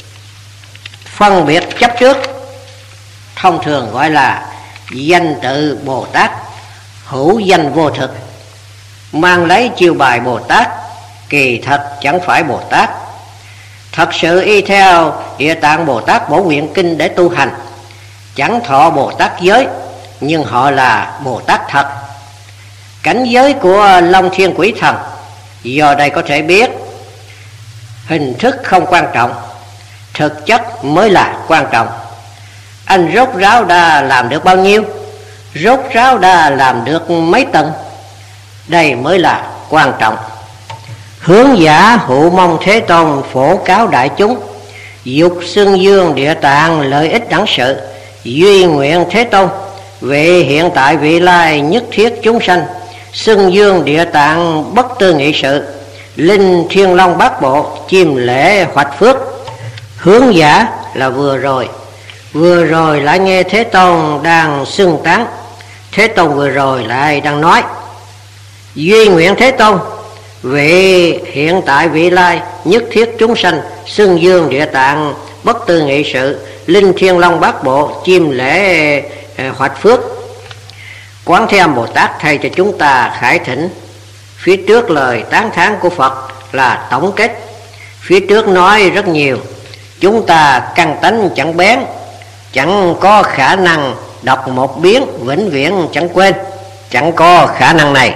phân biệt chấp trước, thông thường gọi là danh tự Bồ Tát, hữu danh vô thực, mang lấy chiêu bài Bồ Tát, kỳ thật chẳng phải Bồ Tát. Thật sự y theo Địa Tạng Bồ Tát Bổ Nguyện Kinh để tu hành, chẳng thọ Bồ Tát giới, nhưng họ là Bồ Tát thật. Cảnh giới của Long Thiên Quỷ Thần do đây có thể biết, hình thức không quan trọng, thực chất mới là quan trọng. Anh rốt ráo đã làm được bao nhiêu? Rốt ráo đã làm được mấy tầng? Đây mới là quan trọng. Hướng giả hữu mong Thế Tôn phổ cáo đại chúng, dục xưng dương Địa Tạng lợi ích đẳng sự, duy nguyện Thế Tôn về hiện tại vị lai nhất thiết chúng sanh, xưng dương Địa Tạng bất tư nghị sự, linh thiên long bát bộ chim lễ hoạch phước. Hướng giả là vừa rồi, vừa rồi lại nghe Thế Tôn đang xưng tán, Thế Tôn vừa rồi lại đang nói. Duy nguyện Thế Tôn vì hiện tại vị lai nhất thiết chúng sanh, xưng dương Địa Tạng bất tư nghị sự, linh thiên long bát bộ chim lễ hoạch phước. Quán Thế Âm Bồ Tát thay cho chúng ta khải thỉnh. Phía trước lời tán thán của Phật là tổng kết, phía trước nói rất nhiều, chúng ta căn tánh chẳng bén, chẳng có khả năng đọc một biến vĩnh viễn chẳng quên, chẳng có khả năng này.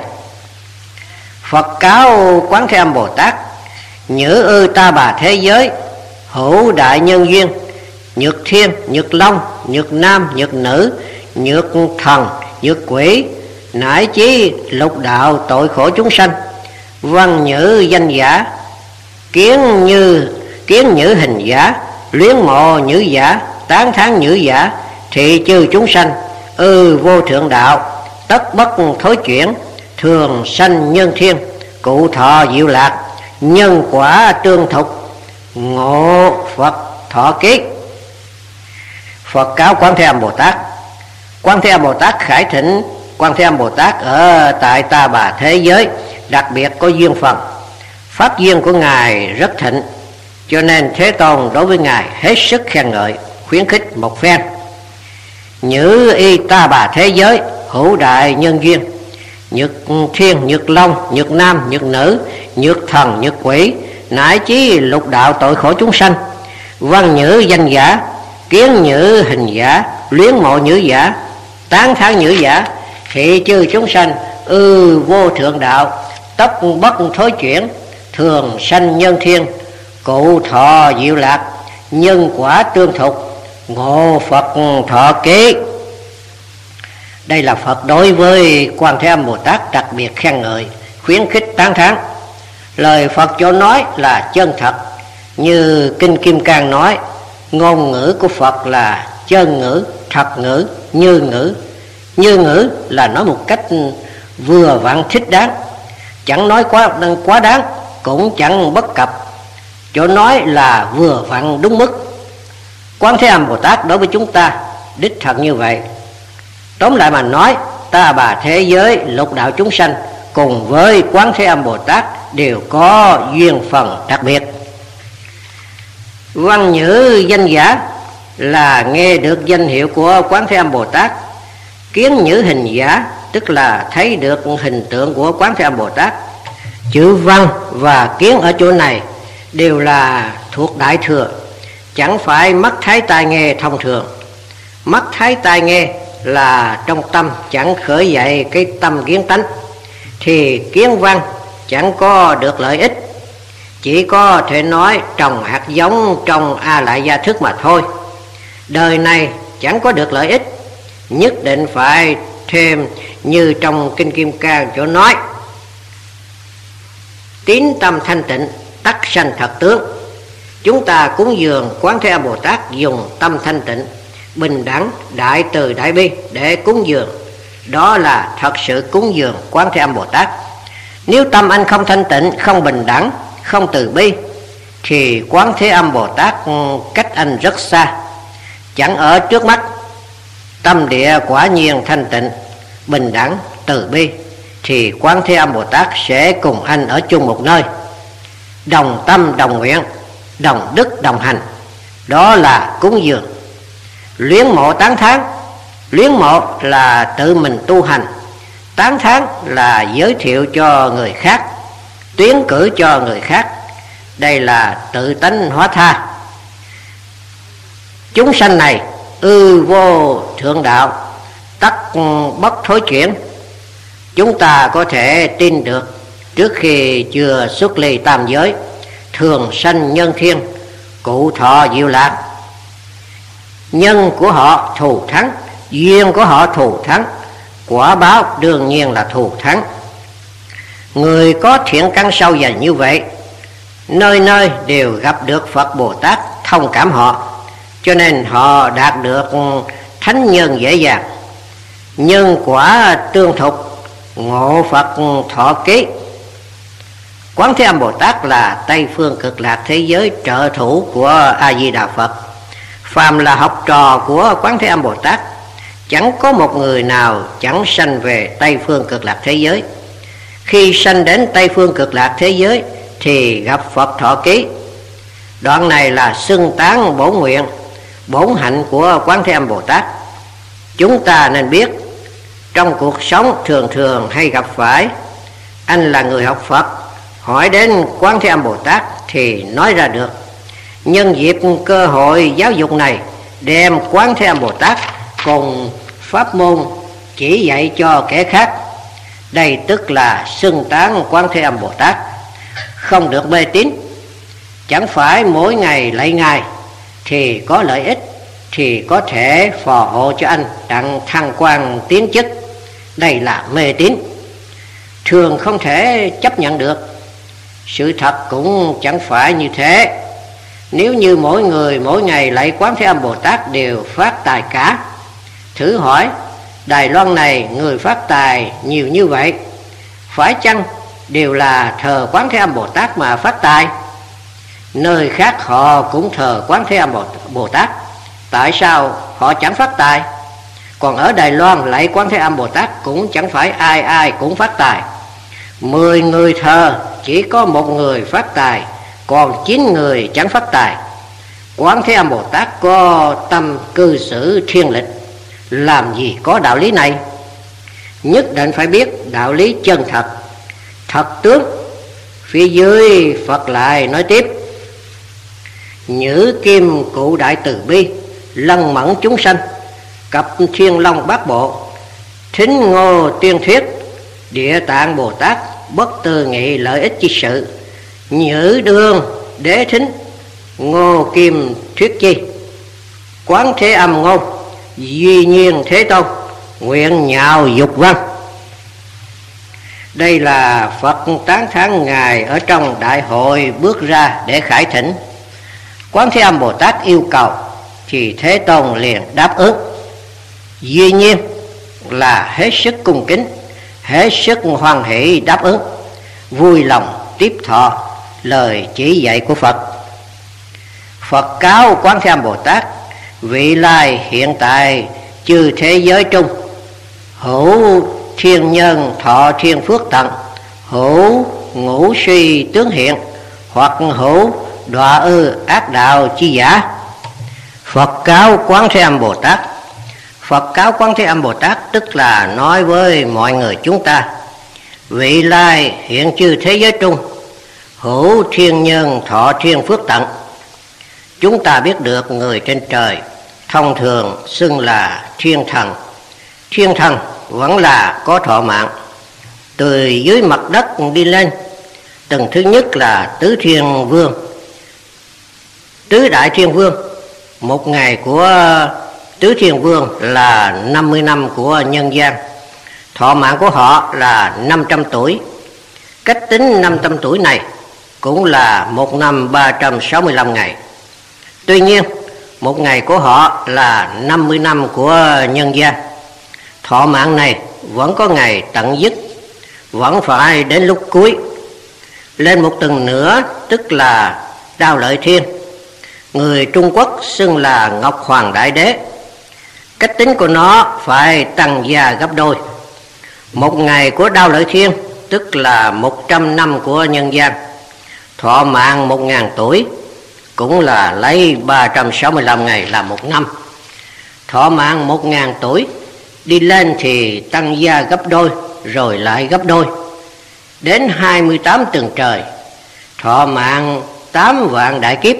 Phật cáo Quán Thế Âm Bồ Tát: nhữ ư ta bà thế giới, hữu đại nhân duyên, nhược thiên, nhược long, nhược nam, nhược nữ, nhược thần, nhược quỷ, nải chí lục đạo tội khổ chúng sanh, văn nhữ danh giả, kiến như kiến nhữ hình giả, luyến mộ nhữ giả, tán thán nhữ giả, thị chư chúng sanh, ư vô thượng đạo, tất bất thối chuyển, thường sanh nhân thiên, cụ thọ diệu lạc, nhân quả tương thục, ngộ Phật thọ ký. Phật cáo Quán Thế Âm Bồ Tát. Quán Thế Âm Bồ Tát khải thỉnh Quán Thế Âm Bồ Tát ở tại ta bà thế giới đặc biệt có duyên phần, pháp duyên của Ngài rất thịnh, cho nên Thế Tôn đối với Ngài hết sức khen ngợi, khuyến khích một phen. Nhữ y ta bà thế giới, hữu đại nhân duyên, nhược thiên, nhược long, nhược nam, nhược nữ, nhược thần, nhược quỷ, nải chí lục đạo tội khổ chúng sanh, văn nhữ danh giả, kiến nhữ hình giả, luyến mộ nhữ giả, tán thán nhữ giả, thị chư chúng sanh, ư vô thượng đạo, tất bất thối chuyển, thường sanh nhân thiên, cụ thọ diệu lạc, nhân quả tương thục, ngộ Phật thọ ký. Đây là Phật đối với Quan Thế Âm Bồ Tát đặc biệt khen ngợi, khuyến khích tán thán. Lời Phật chỗ nói là chân thật, như Kinh Kim Cang nói, ngôn ngữ của Phật là chân ngữ, thật ngữ, như ngữ. Như ngữ là nói một cách vừa vặn thích đáng, chẳng nói quá quá đáng, cũng chẳng bất cập. Chỗ nói là vừa vặn đúng mức. Quán Thế Âm Bồ Tát đối với chúng ta đích thật như vậy. Tóm lại mà nói, ta bà thế giới lục đạo chúng sanh cùng với Quán Thế Âm Bồ Tát đều có duyên phần đặc biệt. Văn nhữ danh giả là nghe được danh hiệu của Quán Thế Âm Bồ Tát. Kiến nhữ hình giả tức là thấy được hình tượng của Quán Thế Âm Bồ Tát. Chữ văn và kiến ở chỗ này đều là thuộc Đại Thừa, chẳng phải mắt thấy tai nghe thông thường. Mắt thấy tai nghe là trong tâm chẳng khởi dậy cái tâm kiến tánh, thì kiến văn chẳng có được lợi ích, chỉ có thể nói trồng hạt giống trong A Lại Gia Thức mà thôi. Đời này chẳng có được lợi ích, nhất định phải thêm như trong Kinh Kim Cang chỗ nói: tín tâm thanh tịnh, tắc sanh thật tướng. Chúng ta cúng dường Quán Thế Âm Bồ Tát dùng tâm thanh tịnh, bình đẳng, đại từ đại bi để cúng dường, đó là thật sự cúng dường Quán Thế Âm Bồ Tát. Nếu tâm anh không thanh tịnh, không bình đẳng, không từ bi, thì Quán Thế Âm Bồ Tát cách anh rất xa, chẳng ở trước mắt. Tâm địa quả nhiên thanh tịnh, bình đẳng, từ bi, thì Quán Thế Âm Bồ Tát sẽ cùng anh ở chung một nơi, đồng tâm đồng nguyện, đồng đức đồng hành. Đó là cúng dường. Luyến mộ tán thán. Luyến mộ là tự mình tu hành, tán thán là giới thiệu cho người khác, tiến cử cho người khác. Đây là tự tánh hóa tha. Chúng sanh này ư vô thượng đạo, tất bất thối chuyển. Chúng ta có thể tin được trước khi chưa xuất ly tam giới, thường sanh nhân thiên, cụ thọ diệu lạc. Nhân của họ thù thắng, duyên của họ thù thắng, quả báo đương nhiên là thù thắng. Người có thiện căn sâu dày như vậy, nơi nơi đều gặp được Phật Bồ Tát thông cảm họ, cho nên họ đạt được thánh nhân dễ dàng. Nhân quả tương thục, ngộ Phật thọ ký. Quán Thế Âm Bồ Tát là Tây Phương Cực Lạc thế giới trợ thủ của A Di Đà Phật. Phàm là học trò của Quán Thế Âm Bồ Tát, chẳng có một người nào chẳng sanh về Tây Phương Cực Lạc thế giới. Khi sanh đến Tây Phương Cực Lạc thế giới thì gặp Phật thọ ký. Đoạn này là xưng tán bổn nguyện, bổn hạnh của Quán Thế Âm Bồ Tát. Chúng ta nên biết, trong cuộc sống thường thường hay gặp phải, anh là người học Phật, hỏi đến Quán Thế Âm Bồ Tát thì nói ra được. Nhân dịp cơ hội giáo dục này, đem Quán Thế Âm Bồ Tát cùng pháp môn chỉ dạy cho kẻ khác. Đây tức là xưng tán Quán Thế Âm Bồ Tát. Không được mê tín. Chẳng phải mỗi ngày lạy Ngài thì có lợi ích, thì có thể phò hộ cho anh đặng thăng quan tiến chức. Đây là mê tín, thường không thể chấp nhận được. Sự thật cũng chẳng phải như thế. Nếu như mỗi người mỗi ngày lạy Quán Thế Âm Bồ Tát đều phát tài cả, thử hỏi Đài Loan này người phát tài nhiều như vậy, phải chăng đều là thờ Quán Thế Âm Bồ Tát mà phát tài? Nơi khác họ cũng thờ Quán Thế Âm Bồ Tát, tại sao họ chẳng phát tài? Còn ở Đài Loan lạy Quán Thế Âm Bồ Tát cũng chẳng phải ai ai cũng phát tài. Mười người thờ chỉ có một người phát tài, còn chín người chẳng phát tài. Quán Thế Âm Bồ Tát có tâm cư xử thiên lịch, làm gì có đạo lý này? Nhất định phải biết đạo lý chân thật, thật tướng. Phía dưới Phật lại nói tiếp: Nhữ kim cụ đại từ bi, lân mẫn chúng sanh, cập thiên long bát bộ, thính ngô tiên thuyết, địa tạng Bồ Tát, bất tư nghị lợi ích chi sự. Nhữ đương đế thính, ngô kim thuyết chi. Quán Thế Âm ngôn, duy nhiên thế tôn, nguyện nhạo dục văn. Đây là Phật tán thán Ngài ở trong đại hội bước ra để khải thỉnh. Quán Thế Âm Bồ Tát yêu cầu thì Thế Tôn liền đáp ứng. Duy nhiên là hết sức cung kính, hết sức hoan hỷ đáp ứng, vui lòng tiếp thọ lời chỉ dạy của Phật. Phật cáo Quán Thế Âm Bồ Tát: vị lai hiện tại chư thế giới trung, hữu thiên nhân thọ thiên phước tận, hữu ngũ suy tướng hiện, hoặc hữu đọa ư ác đạo chi giả. Phật cáo Quán Thế Âm Bồ Tát. Phật cáo Quán Thế Âm Bồ Tát tức là nói với mọi người chúng ta: vị lai hiện chư thế giới trung, hữu thiên nhân thọ thiên phước tận. Chúng ta biết được người trên trời thông thường xưng là thiên thần. Thiên thần vẫn là có thọ mạng. Từ dưới mặt đất đi lên, tầng thứ nhất là tứ thiên vương, tứ đại thiên vương. Một ngày của tứ thiên vương là năm mươi năm của nhân gian. Thọ mạng của họ là năm trăm tuổi. Cách tính năm trăm tuổi này cũng là một năm ba trăm sáu mươi lăm ngày. Tuy nhiên một ngày của họ là năm mươi năm của nhân gian. Thọ mạng này vẫn có ngày tận dứt. vẫn phải đến lúc cuối. Lên một tầng nữa tức là Đao Lợi Thiên, người Trung Quốc xưng là Ngọc Hoàng Đại Đế. Cách tính của nó phải tăng gia gấp đôi. Một ngày của Đao Lợi Thiên tức là một trăm năm của nhân gian. Thọ mạng một ngàn tuổi cũng là lấy ba trăm sáu mươi lăm ngày là một năm. Thọ mạng một ngàn tuổi đi lên thì tăng gia gấp đôi rồi lại gấp đôi, đến hai mươi tám tầng trời. Thọ mạng tám vạn đại kiếp.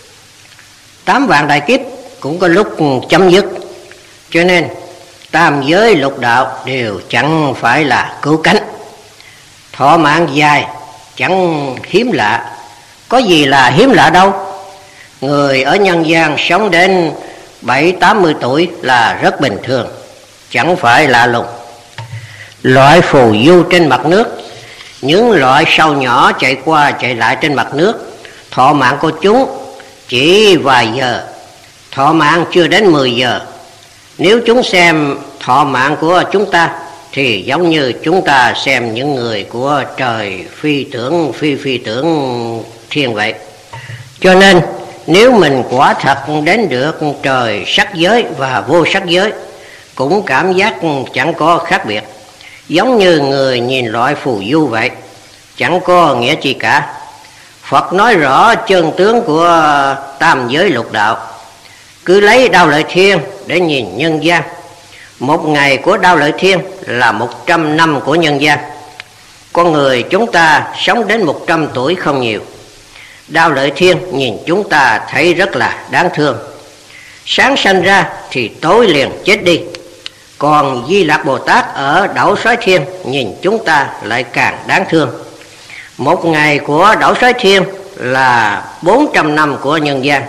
Tám vạn đại kiếp cũng có lúc chấm dứt. Cho nên tam giới lục đạo đều chẳng phải là cứu cánh. Thọ mạng dài chẳng hiếm lạ. Có gì là hiếm lạ đâu. Người ở nhân gian sống đến bảy tám mươi tuổi là rất bình thường, chẳng phải lạ lùng. Loại phù du trên mặt nước, những loại sâu nhỏ chạy qua chạy lại trên mặt nước, thọ mạng của chúng chỉ vài giờ, thọ mạng chưa đến mười giờ. Nếu chúng xem thọ mạng của chúng ta thì giống như chúng ta xem những người của trời phi tưởng phi phi tưởng thiên vậy. Cho nên nếu mình quả thật đến được trời sắc giới và vô sắc giới, cũng cảm giác chẳng có khác biệt, giống như người nhìn loại phù du vậy, chẳng có nghĩa chi cả. Phật nói rõ chân tướng của tam giới lục đạo. Cứ lấy Đao Lợi Thiên để nhìn nhân gian. Một ngày của Đao Lợi Thiên là một trăm năm của nhân gian. Con người chúng ta sống đến một trăm tuổi không nhiều. Đao Lợi Thiên nhìn chúng ta thấy rất là đáng thương. Sáng sanh ra thì tối liền chết đi. Còn Di Lặc Bồ Tát ở Đẩu Soái Thiên nhìn chúng ta lại càng đáng thương. Một ngày của Đẩu Soái Thiên là bốn trăm năm của nhân gian.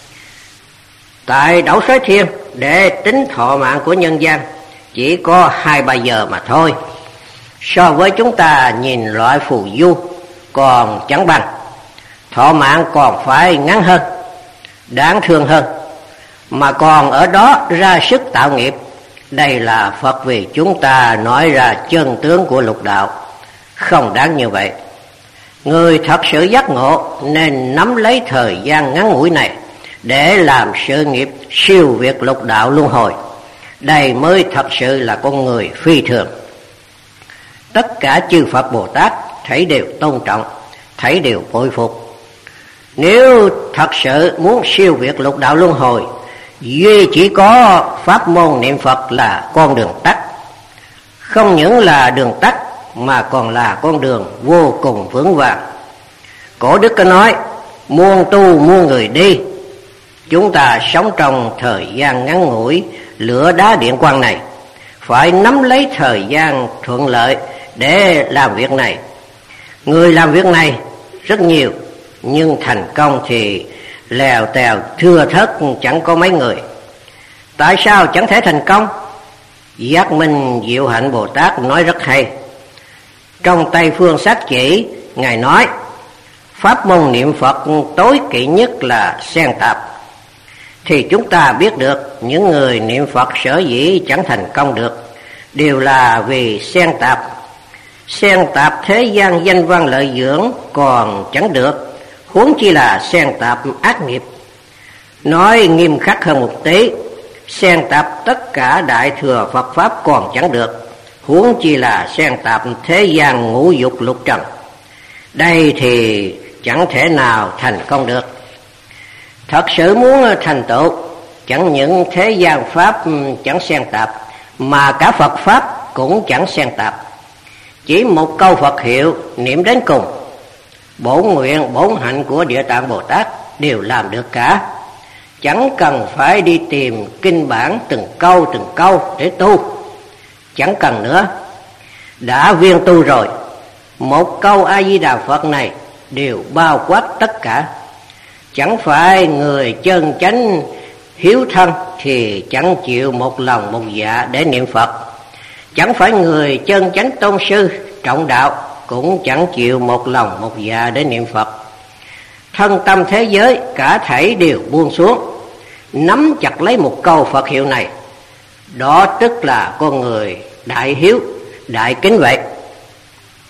Tại Đẩu Soái Thiên để tính thọ mạng của nhân gian chỉ có hai ba giờ mà thôi. So với chúng ta nhìn loại phù du còn chẳng bằng. Thọ mạng còn phải ngắn hơn, đáng thương hơn, mà còn ở đó ra sức tạo nghiệp. Đây là Phật vì chúng ta nói ra chân tướng của lục đạo. Không đáng như vậy. Người thật sự giác ngộ nên nắm lấy thời gian ngắn ngủi này để làm sự nghiệp siêu việt lục đạo luân hồi. Đây mới thật sự là con người phi thường. Tất cả chư Phật Bồ Tát thấy đều tôn trọng, thấy đều bội phục. Nếu thật sự muốn siêu việt lục đạo luân hồi, duy chỉ có pháp môn niệm Phật là con đường tắt. Không những là đường tắt mà còn là con đường vô cùng vững vàng. Cổ Đức có nói, muôn tu muôn người đi. Chúng ta sống trong thời gian ngắn ngủi lửa đá điện quang này, phải nắm lấy thời gian thuận lợi để làm việc này. Người làm việc này rất nhiều, nhưng thành công thì lèo tèo thưa thớt chẳng có mấy người. Tại sao chẳng thể thành công? Giác Minh Diệu Hạnh Bồ Tát nói rất hay. Trong Tây Phương Sát Chỉ, Ngài nói pháp môn niệm Phật tối kỵ nhất là xen tạp. Thì chúng ta biết được những người niệm Phật sở dĩ chẳng thành công được đều là vì xen tạp. Xen tạp thế gian danh văn lợi dưỡng còn chẳng được, huống chi là xen tạp ác nghiệp. Nói nghiêm khắc hơn một tí, xen tạp tất cả đại thừa Phật Pháp còn chẳng được, huống chi là xen tạp thế gian ngũ dục lục trần. Đây thì chẳng thể nào thành công được. Thật sự muốn thành tựu, chẳng những thế gian Pháp chẳng xen tạp, mà cả Phật Pháp cũng chẳng xen tạp. Chỉ một câu Phật hiệu niệm đến cùng, bổn nguyện bổn hạnh của Địa Tạng Bồ Tát đều làm được cả. Chẳng cần phải đi tìm kinh bản từng câu từng câu để tu, chẳng cần nữa. Đã viên tu rồi, một câu A Di Đà Phật này đều bao quát tất cả. Chẳng phải người chân chánh hiếu thân thì chẳng chịu một lòng một dạ để niệm Phật. Chẳng phải người chân chánh tôn sư trọng đạo cũng chẳng chịu một lòng một dạ để niệm Phật. Thân tâm thế giới cả thảy đều buông xuống, nắm chặt lấy một câu Phật hiệu này. Đó tức là con người đại hiếu, đại kính vậy.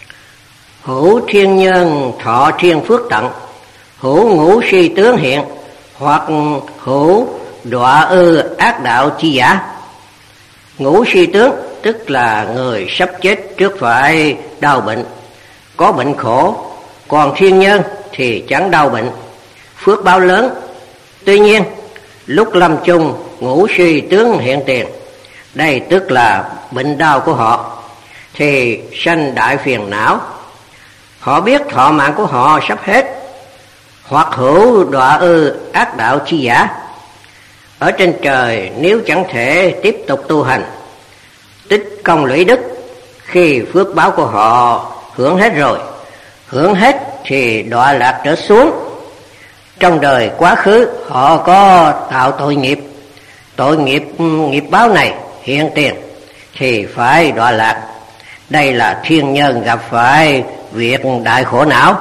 hữu thiên nhân thọ thiên phước tận, hữu ngũ si tướng hiện, hoặc hữu đọa ư ác đạo chi giả. Ngũ si tướng tức là người sắp chết trước phải đau bệnh, có bệnh khổ, còn thiên nhân thì chẳng đau bệnh, phước báo lớn. Tuy nhiên lúc lâm chung ngũ si tướng hiện tiền, đây tức là bệnh đau của họ, thì sanh đại phiền não. Họ biết thọ mạng của họ sắp hết, hoặc hữu đọa ư ác đạo chi giả. Ở trên trời nếu chẳng thể tiếp tục tu hành, tích công lũy đức, khi phước báo của họ hưởng hết rồi, hưởng hết thì đọa lạc trở xuống. Trong đời quá khứ họ có tạo tội nghiệp, tội nghiệp nghiệp báo này hiện tiền thì phải đọa lạc. Đây là thiên nhân gặp phải việc đại khổ não.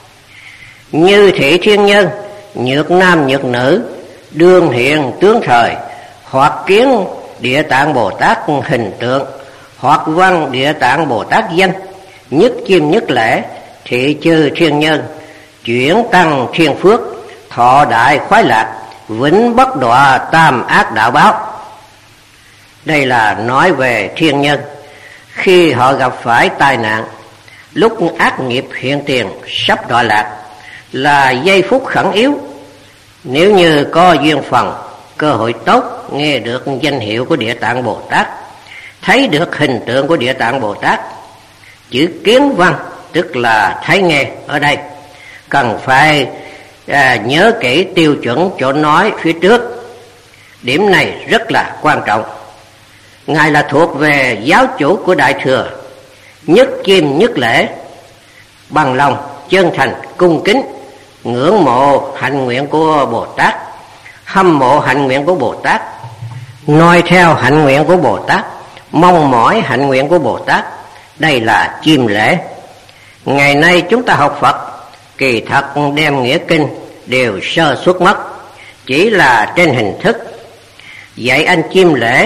Như thị thiên nhân, nhược nam nhược nữ, đương hiện tướng thời, hoặc kiến Địa Tạng Bồ Tát hình tượng, hoặc văn Địa Tạng Bồ Tát danh, nhất chim nhất lễ, thị chư thiên nhân, chuyển tăng thiên phước, thọ đại khoái lạc, vĩnh bất đọa tam ác đạo báo. Đây là nói về thiên nhân. Khi họ gặp phải tai nạn, lúc ác nghiệp hiện tiền sắp đọa lạc, là giây phút khẩn yếu. Nếu như có duyên phần, cơ hội tốt, nghe được danh hiệu của Địa Tạng Bồ Tát, thấy được hình tượng của Địa Tạng Bồ Tát, chữ kiến văn tức là thấy nghe ở đây, cần phải à, nhớ kỹ tiêu chuẩn chỗ nói phía trước. Điểm này rất là quan trọng. Ngài là thuộc về giáo chủ của Đại Thừa, nhất chim nhất lễ, bằng lòng chân thành cung kính, ngưỡng mộ hạnh nguyện của Bồ Tát, hâm mộ hạnh nguyện của Bồ Tát, noi theo hạnh nguyện của Bồ Tát, mong mỏi hạnh nguyện của Bồ Tát. Đây là chiêm lễ. Ngày nay chúng ta học Phật, kỳ thật đem nghĩa kinh đều sơ suất mất, chỉ là trên hình thức. Dạy anh chiêm lễ,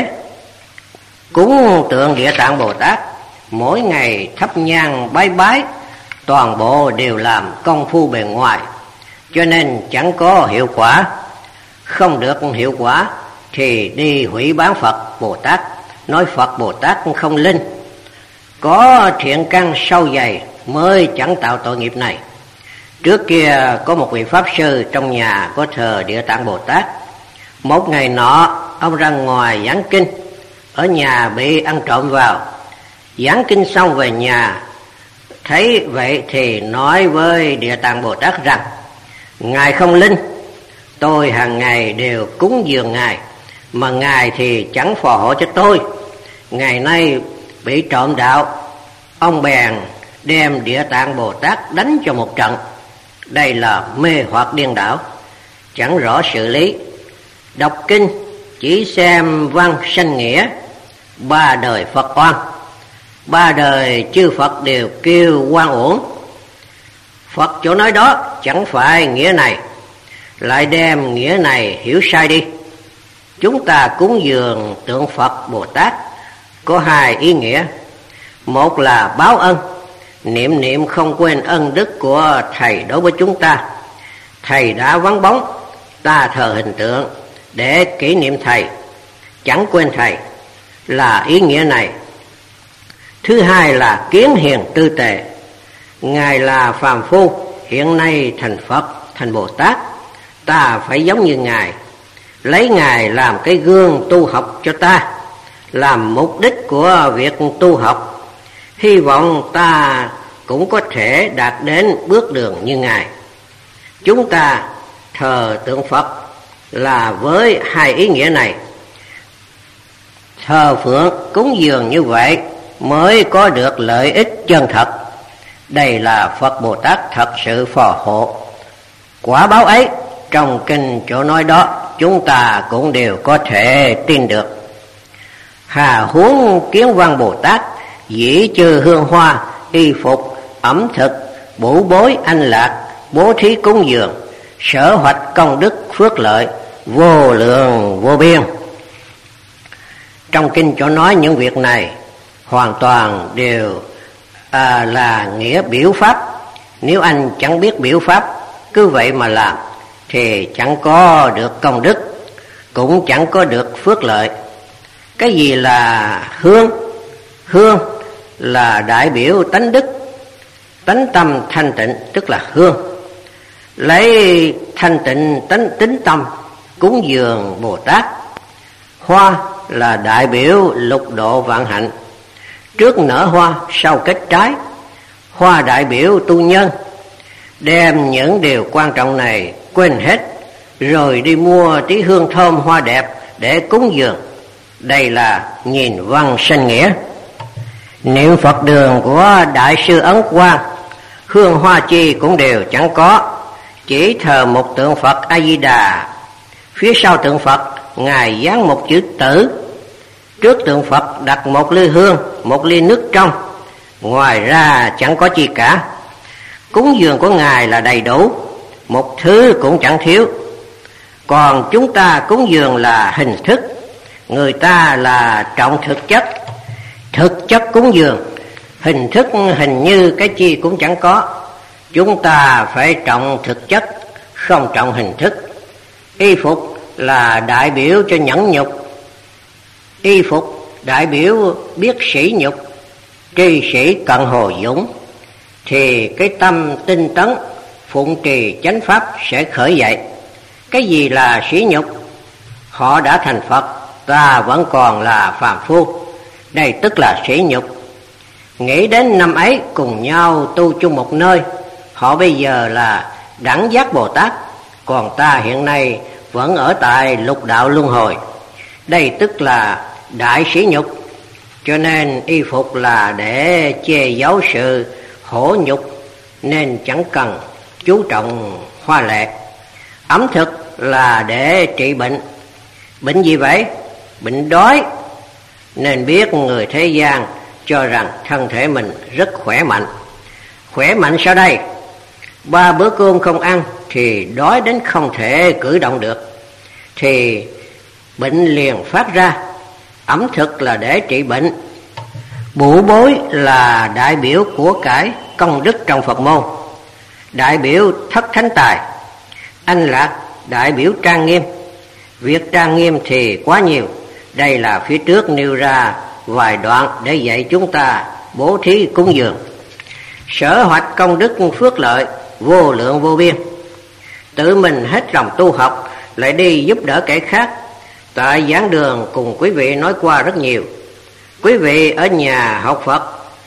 cúng tượng Địa Tạng Bồ Tát, mỗi ngày thắp nhang bái bái, toàn bộ đều làm công phu bề ngoài, cho nên chẳng có hiệu quả. Không được hiệu quả thì đi hủy bán Phật Bồ Tát, nói Phật Bồ Tát không linh. Có thiện căn sâu dày mới chẳng tạo tội nghiệp này. Trước kia có một vị Pháp Sư trong nhà có thờ Địa Tạng Bồ Tát. Một ngày nọ ông ra ngoài giảng kinh, ở nhà bị ăn trộm vào. Giảng kinh xong về nhà, thấy vậy thì nói với Địa Tạng Bồ Tát rằng: Ngài không linh, tôi hàng ngày đều cúng dường Ngài, mà Ngài thì chẳng phò hộ cho tôi. Ngày nay bị trộm đạo, ông bèn đem Địa Tạng Bồ Tát đánh cho một trận. Đây là mê hoặc điên đảo, chẳng rõ sự lý. Đọc kinh chỉ xem văn sanh nghĩa, ba đời Phật oan, ba đời chư Phật đều kêu oan uổng. Phật chỗ nói đó chẳng phải nghĩa này, lại đem nghĩa này hiểu sai đi. Chúng ta cúng dường tượng Phật Bồ Tát có hai ý nghĩa. Một là báo ân, niệm niệm không quên ân đức của Thầy đối với chúng ta. Thầy đã vắng bóng, ta thờ hình tượng để kỷ niệm Thầy, chẳng quên Thầy, là ý nghĩa này. Thứ hai là kiến hiền tư tề. Ngài là phàm phu, hiện nay thành Phật, thành Bồ Tát, ta phải giống như Ngài, lấy Ngài làm cái gương tu học cho ta, làm mục đích của việc tu học. Hy vọng ta cũng có thể đạt đến bước đường như Ngài. Chúng ta thờ tượng Phật là với hai ý nghĩa này. Thờ phượng cúng dường như vậy mới có được lợi ích chân thật. Đây là Phật Bồ Tát thật sự phò hộ. Quả báo ấy trong kinh chỗ nói đó chúng ta cũng đều có thể tin được. Hà huống Kiến Văn Bồ Tát, dĩ chư hương hoa, y phục, ẩm thực, bủ bối anh lạc, bố thí cúng dường, sở hoạch công đức phước lợi, vô lượng vô biên. Trong kinh chỗ nói những việc này hoàn toàn đều à, là nghĩa biểu pháp. Nếu anh chẳng biết biểu pháp, cứ vậy mà làm, thì chẳng có được công đức, cũng chẳng có được phước lợi. Cái gì là hương? Hương là đại biểu tánh đức, tánh tâm thanh tịnh, tức là hương. Lấy thanh tịnh tánh tính tâm cúng dường Bồ Tát. Hoa là đại biểu lục độ vạn hạnh, trước nở hoa sau kết trái. Hoa đại biểu tu nhân. Đem những điều quan trọng này quên hết, rồi đi mua tí hương thơm hoa đẹp để cúng dường. Đây là nhìn văn sanh nghĩa. Niệm Phật đường của Đại sư Ấn Quang, hương hoa chi cũng đều chẳng có, chỉ thờ một tượng Phật A Di Đà. Phía sau tượng Phật ngài dán một chữ tử, trước tượng Phật đặt một ly hương, một ly nước trong, ngoài ra chẳng có chi cả. Cúng dường của ngài là đầy đủ, một thứ cũng chẳng thiếu. Còn chúng ta cúng dường là hình thức, người ta là trọng thực chất. Thực chất cúng dường, hình thức hình như cái chi cũng chẳng có. Chúng ta phải trọng thực chất, không trọng hình thức. Y phục là đại biểu cho nhẫn nhục, y phục đại biểu biết sỉ nhục. Tri sĩ cần Hồ Dũng, thì cái tâm tinh tấn phụng trì chánh pháp sẽ khởi dậy. Cái gì là sỉ nhục? Họ đã thành Phật, ta vẫn còn là phàm phu, đây tức là sỉ nhục. Nghĩ đến năm ấy cùng nhau tu chung một nơi, họ bây giờ là đẳng giác Bồ Tát, còn ta hiện nay vẫn ở tại lục đạo luân hồi, đây tức là đại sỉ nhục. Cho nên y phục là để che giấu sự hổ nhục, nên chẳng cần chú trọng hoa lệ. Ẩm thực là để trị bệnh. Bệnh gì vậy? Bệnh đói. Nên biết người thế gian cho rằng thân thể mình rất khỏe mạnh. Khỏe mạnh sao đây? Ba bữa cơm không ăn thì đói đến không thể cử động được, thì bệnh liền phát ra. Ẩm thực là để trị bệnh. Bủ bối là đại biểu của cải công đức trong Phật môn, đại biểu thất thánh tài. Anh lạc đại biểu trang nghiêm. Việc trang nghiêm thì quá nhiều, đây là phía trước nêu ra vài đoạn để dạy chúng ta bố thí cúng dường. Sở hoạch công đức phước lợi vô lượng vô biên. Tự mình hết lòng tu học lại đi giúp đỡ kẻ khác. Tại giảng đường cùng quý vị nói qua rất nhiều. Quý vị ở nhà học Phật,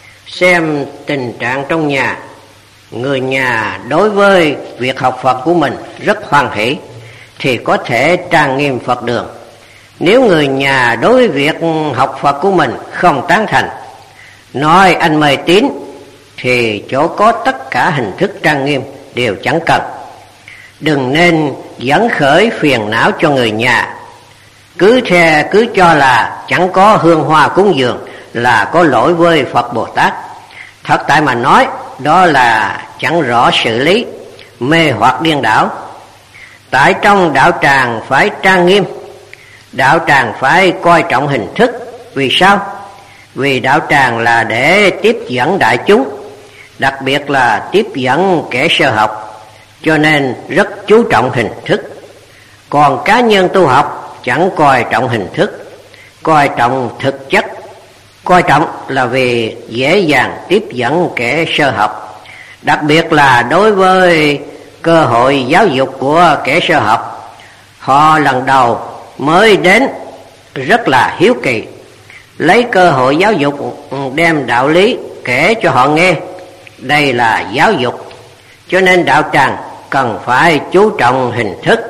xem tình trạng trong nhà. Người nhà đối với việc học Phật của mình rất hoan hỷ, thì có thể trang nghiêm Phật đường. Nếu người nhà đối với việc học Phật của mình không tán thành, nói anh mê tín, thì chỗ có tất cả hình thức trang nghiêm đều chẳng cần. Đừng nên dẫn khởi phiền não cho người nhà. Cứ theo cứ cho là chẳng có hương hoa cúng dường là có lỗi với Phật Bồ Tát. Thật tại mà nói, đó là chẳng rõ sự lý, mê hoặc điên đảo. Tại trong đạo tràng phải trang nghiêm, đạo tràng phải coi trọng hình thức. Vì sao? Vì đạo tràng là để tiếp dẫn đại chúng, đặc biệt là tiếp dẫn kẻ sơ học, cho nên rất chú trọng hình thức. Còn cá nhân tu học chẳng coi trọng hình thức, coi trọng thực chất. Coi trọng là vì dễ dàng tiếp dẫn kẻ sơ học, đặc biệt là đối với cơ hội giáo dục của kẻ sơ học. Họ lần đầu mới đến rất là hiếu kỳ, lấy cơ hội giáo dục đem đạo lý kể cho họ nghe, đây là giáo dục. Cho nên đạo tràng cần phải chú trọng hình thức.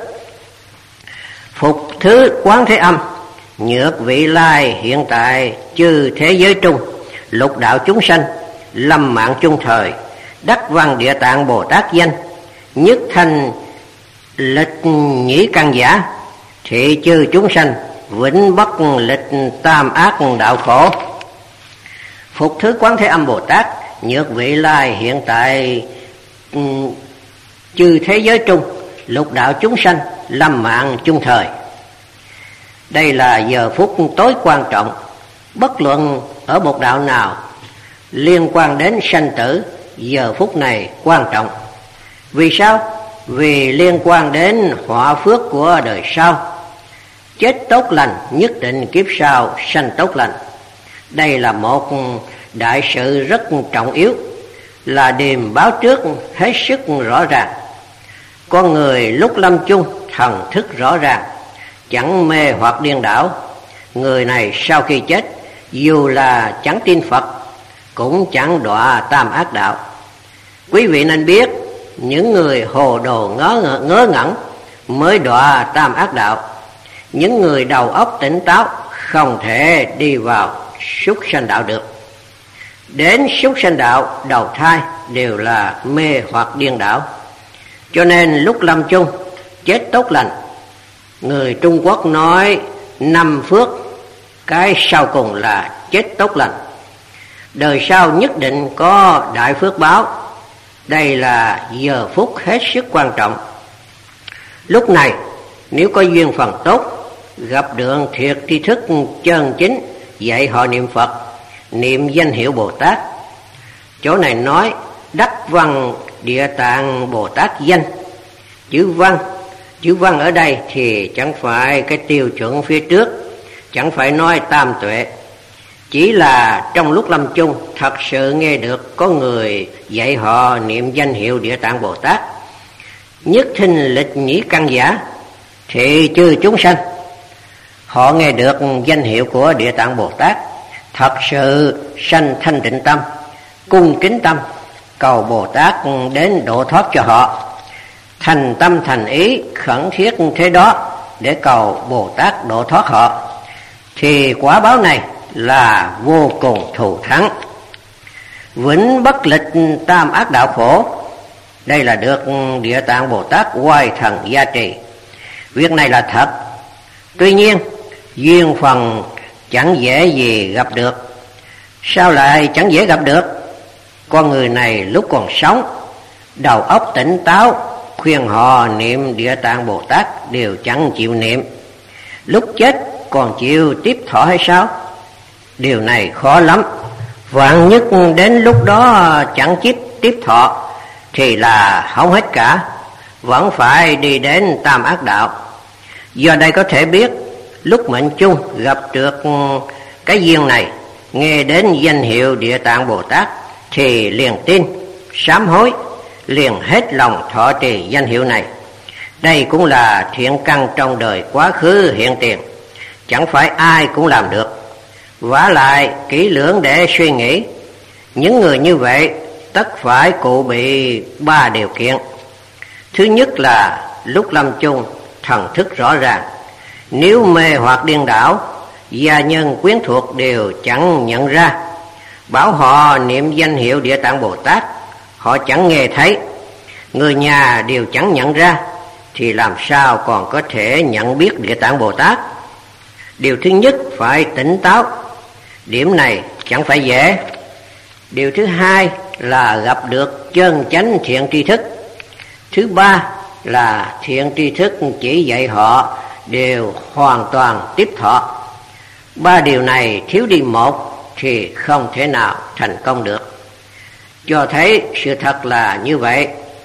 Phục thứ Quán Thế Âm, nhược vị lai hiện tại chư thế giới trung, lục đạo chúng sanh, lâm mạng chung thời, đắc văn địa tạng Bồ Tát danh, nhất thanh lịch nhĩ căn giả, thị chư chúng sanh, vĩnh bất lịch tam ác đạo khổ. Phục thứ Quán Thế Âm Bồ Tát, nhược vị lai hiện tại chư thế giới trung, lục đạo chúng sanh, lâm mạng chung thời. Đây là giờ phút tối quan trọng. Bất luận ở một đạo nào, liên quan đến sanh tử, giờ phút này quan trọng. Vì sao? Vì liên quan đến họa phước của đời sau. Chết tốt lành, nhất định kiếp sau sanh tốt lành. Đây là một đại sự rất trọng yếu, là điềm báo trước hết sức rõ ràng. Con người lúc lâm chung thần thức rõ ràng, chẳng mê hoặc điên đảo. Người này sau khi chết, dù là chẳng tin Phật, cũng chẳng đọa tam ác đạo. Quý vị nên biết, những người hồ đồ ngớ, ngớ ngẩn mới đọa tam ác đạo. Những người đầu óc tỉnh táo không thể đi vào súc sanh đạo được. Đến súc sanh đạo đầu thai đều là mê hoặc điên đảo. Cho nên lúc lâm chung chết tốt lành. Người Trung Quốc nói năm phước, cái sau cùng là chết tốt lành. Đời sau nhất định có đại phước báo. Đây là giờ phút hết sức quan trọng. Lúc này nếu có duyên phần tốt, gặp được thiệt tri thức chân chính dạy họ niệm Phật, niệm danh hiệu Bồ Tát. Chỗ này nói đắc văn Địa Tạng Bồ Tát danh. Chữ văn, chữ văn ở đây thì chẳng phải cái tiêu chuẩn phía trước, chẳng phải nói tam tuệ. Chỉ là trong lúc lâm chung thật sự nghe được có người dạy họ niệm danh hiệu Địa Tạng Bồ Tát, nhất thinh lịch nhĩ căn giả, thì chư chúng sanh họ nghe được danh hiệu của Địa Tạng Bồ Tát, thật sự sanh thanh tịnh tâm, cung kính tâm, cầu Bồ Tát đến độ thoát cho họ. Thành tâm thành ý khẩn thiết thế đó để cầu Bồ Tát độ thoát họ, thì quả báo này là vô cùng thù thắng, vĩnh bất lịch tam ác đạo khổ. Đây là được Địa Tạng Bồ Tát oai thần gia trì. Việc này là thật. Tuy nhiên duyên phần chẳng dễ gì gặp được. Sao lại chẳng dễ gặp được? Con người này lúc còn sống, đầu óc tỉnh táo, khuyên họ niệm Địa Tạng Bồ Tát đều chẳng chịu niệm. Lúc chết còn chịu tiếp thọ hay sao? Điều này khó lắm. Vạn nhất đến lúc đó chẳng tiếp tiếp thọ thì là hỏng hết cả, vẫn phải đi đến tam ác đạo. Do đây có thể biết, lúc mệnh chung gặp được cái duyên này, nghe đến danh hiệu Địa Tạng Bồ Tát thì liền tin, sám hối, liền hết lòng thọ trì danh hiệu này. Đây cũng là thiện căn trong đời quá khứ hiện tiền, chẳng phải ai cũng làm được. Vả lại kỹ lưỡng để suy nghĩ, những người như vậy tất phải cụ bị ba điều kiện. Thứ nhất là lúc lâm chung thần thức rõ ràng. Nếu mê hoặc điên đảo, gia nhân quyến thuộc đều chẳng nhận ra. Bảo họ niệm danh hiệu Địa Tạng Bồ Tát, họ chẳng nghe thấy. Người nhà đều chẳng nhận ra, thì làm sao còn có thể nhận biết Địa Tạng Bồ Tát? Điều thứ nhất phải tỉnh táo. Điểm này chẳng phải dễ. Điều thứ hai là gặp được chân chánh thiện tri thức. Thứ ba là thiện tri thức chỉ dạy họ đều hoàn toàn tiếp thọ. Ba điều này thiếu đi một thì không thể nào thành công được. Cho thấy sự thật là như vậy.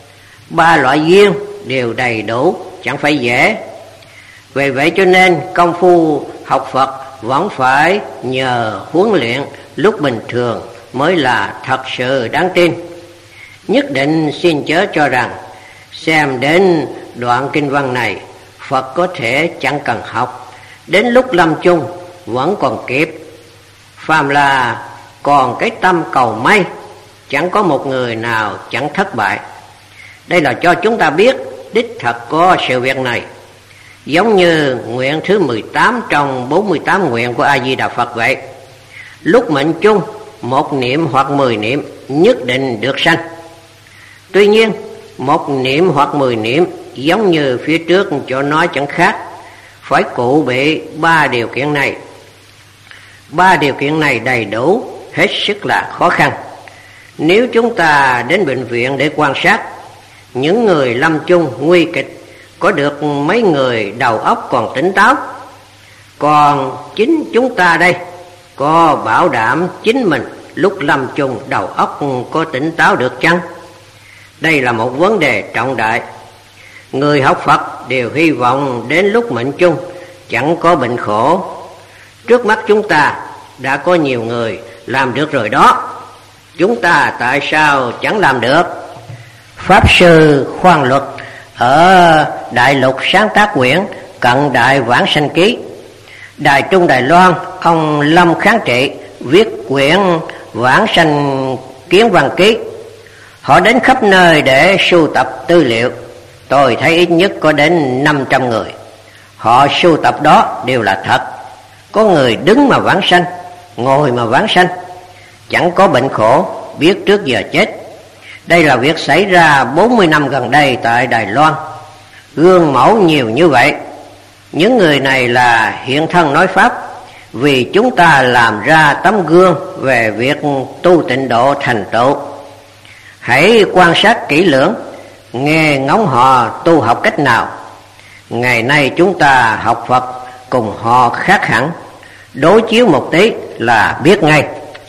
Ba loại duyên đều đầy đủ, chẳng phải dễ. Vì vậy cho nên công phu học Phật vẫn phải nhờ huấn luyện lúc bình thường mới là thật sự đáng tin. Nhất định xin chớ cho rằng xem đến đoạn kinh văn này Phật có thể chẳng cần học, đến lúc lâm chung vẫn còn kịp. Phàm là còn cái tâm cầu may, chẳng có một người nào chẳng thất bại. Đây là cho chúng ta biết đích thật có sự việc này. Giống như nguyện thứ mười tám trong bốn mươi tám nguyện của A Di Đà Phật vậy. Lúc mệnh chung, một niệm hoặc mười niệm nhất định được sanh. Tuy nhiên một niệm hoặc mười niệm giống như phía trước chỗ nói chẳng khác, phải cụ bị ba điều kiện này. Ba điều kiện này đầy đủ, hết sức là khó khăn. Nếu chúng ta đến bệnh viện để quan sát, những người lâm chung nguy kịch có được mấy người đầu óc còn tỉnh táo. Còn chính chúng ta đây có bảo đảm chính mình lúc lâm chung đầu óc có tỉnh táo được chăng? Đây là một vấn đề trọng đại. Người học Phật đều hy vọng đến lúc mệnh chung chẳng có bệnh khổ. Trước mắt chúng ta đã có nhiều người làm được rồi đó. Chúng ta tại sao chẳng làm được? Pháp sư Khoan Luật ở Đại Lục sáng tác quyển Cận Đại Vãng Sanh Ký. Đài Trung Đài Loan, ông Lâm Kháng Trị viết quyển Vãng Sanh Kiến Văn Ký. Họ đến khắp nơi để sưu tập tư liệu. Tôi thấy ít nhất có đến năm trăm người. Họ sưu tập đó đều là thật. Có người đứng mà vãng sanh, ngồi mà vãng sanh, chẳng có bệnh khổ, biết trước giờ chết. Đây là việc xảy ra bốn mươi năm gần đây tại Đài Loan. Gương mẫu nhiều như vậy. Những người này là hiện thân nói Pháp, vì chúng ta làm ra tấm gương về việc tu tịnh độ thành tựu. Hãy quan sát kỹ lưỡng, nghe ngóng họ tu học cách nào. Ngày nay chúng ta học Phật cùng họ khác hẳn, đối chiếu một tí là biết ngay.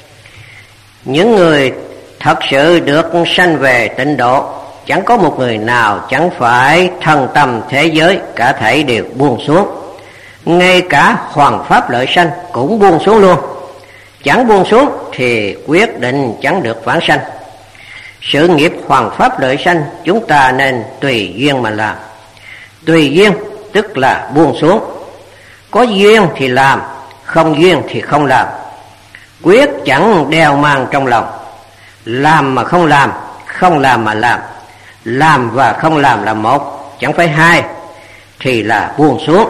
Những người thật sự được sanh về tịnh độ, chẳng có một người nào chẳng phải thân tâm thế giới cả thảy đều buông xuống. Ngay cả Hoàng Pháp Lợi Sanh cũng buông xuống luôn. Chẳng buông xuống thì quyết định chẳng được vãng sanh. Sự nghiệp Hoàng Pháp Lợi Sanh chúng ta nên tùy duyên mà làm. Tùy duyên tức là buông xuống. Có duyên thì làm, không duyên thì không làm. Quyết chẳng đeo mang trong lòng. Làm mà không làm, không làm mà làm. Làm và không làm là một, chẳng phải hai, thì là buông xuống.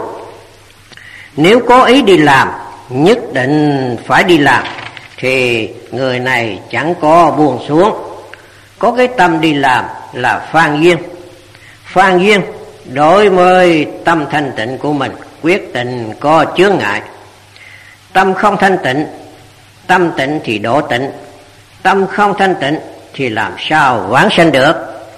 Nếu có ý đi làm, nhất định phải đi làm, thì người này chẳng có buông xuống. Có cái tâm đi làm là phan duyên. Phan duyên đối với tâm thanh tịnh của mình quyết định có chướng ngại. Tâm không thanh tịnh, tâm tịnh thì độ tịnh. Tâm không thanh tịnh thì làm sao vãng sanh được?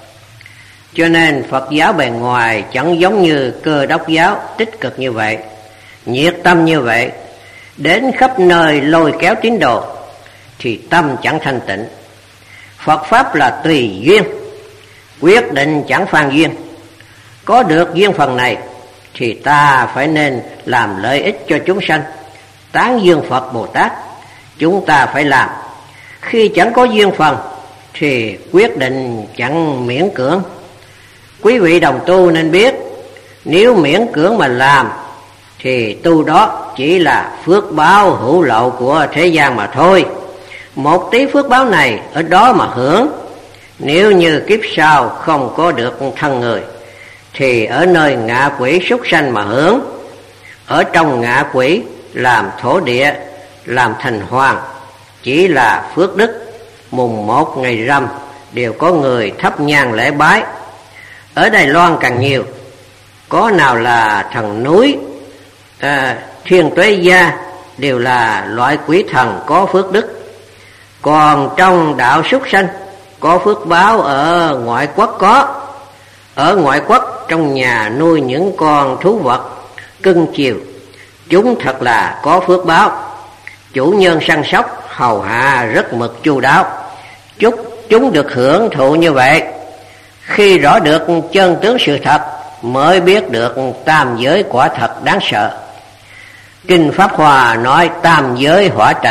Cho nên Phật giáo bề ngoài chẳng giống như Cơ Đốc giáo tích cực như vậy, nhiệt tâm như vậy, đến khắp nơi lôi kéo tín đồ, thì tâm chẳng thanh tịnh. Phật Pháp là tùy duyên, quyết định chẳng phan duyên. Có được duyên phần này thì ta phải nên làm lợi ích cho chúng sanh, tán dương Phật Bồ Tát, chúng ta phải làm. Khi chẳng có duyên phần thì quyết định chẳng miễn cưỡng. Quý vị đồng tu nên biết, nếu miễn cưỡng mà làm thì tu đó chỉ là phước báo hữu lậu của thế gian mà thôi. Một tí phước báo này ở đó mà hưởng. Nếu như kiếp sau không có được thân người thì ở nơi ngạ quỷ súc sanh mà hưởng. Ở trong ngạ quỷ làm thổ địa, làm thành hoàng, chỉ là phước đức. Mùng một ngày rằm đều có người thắp nhang lễ bái. Ở Đài Loan càng nhiều. Có nào là thần núi, à, Thiên Tuế Gia đều là loại quỷ thần có phước đức. Còn trong đạo súc sanh có phước báo ở ngoại quốc có. Ở ngoại quốc trong nhà nuôi những con thú vật cưng chiều, chúng thật là có phước báo. Chủ nhân săn sóc hầu hạ rất mực chu đáo, chúc chúng được hưởng thụ như vậy. Khi rõ được chân tướng sự thật mới biết được tam giới quả thật đáng sợ. Kinh Pháp Hòa nói tam giới hỏa trạch,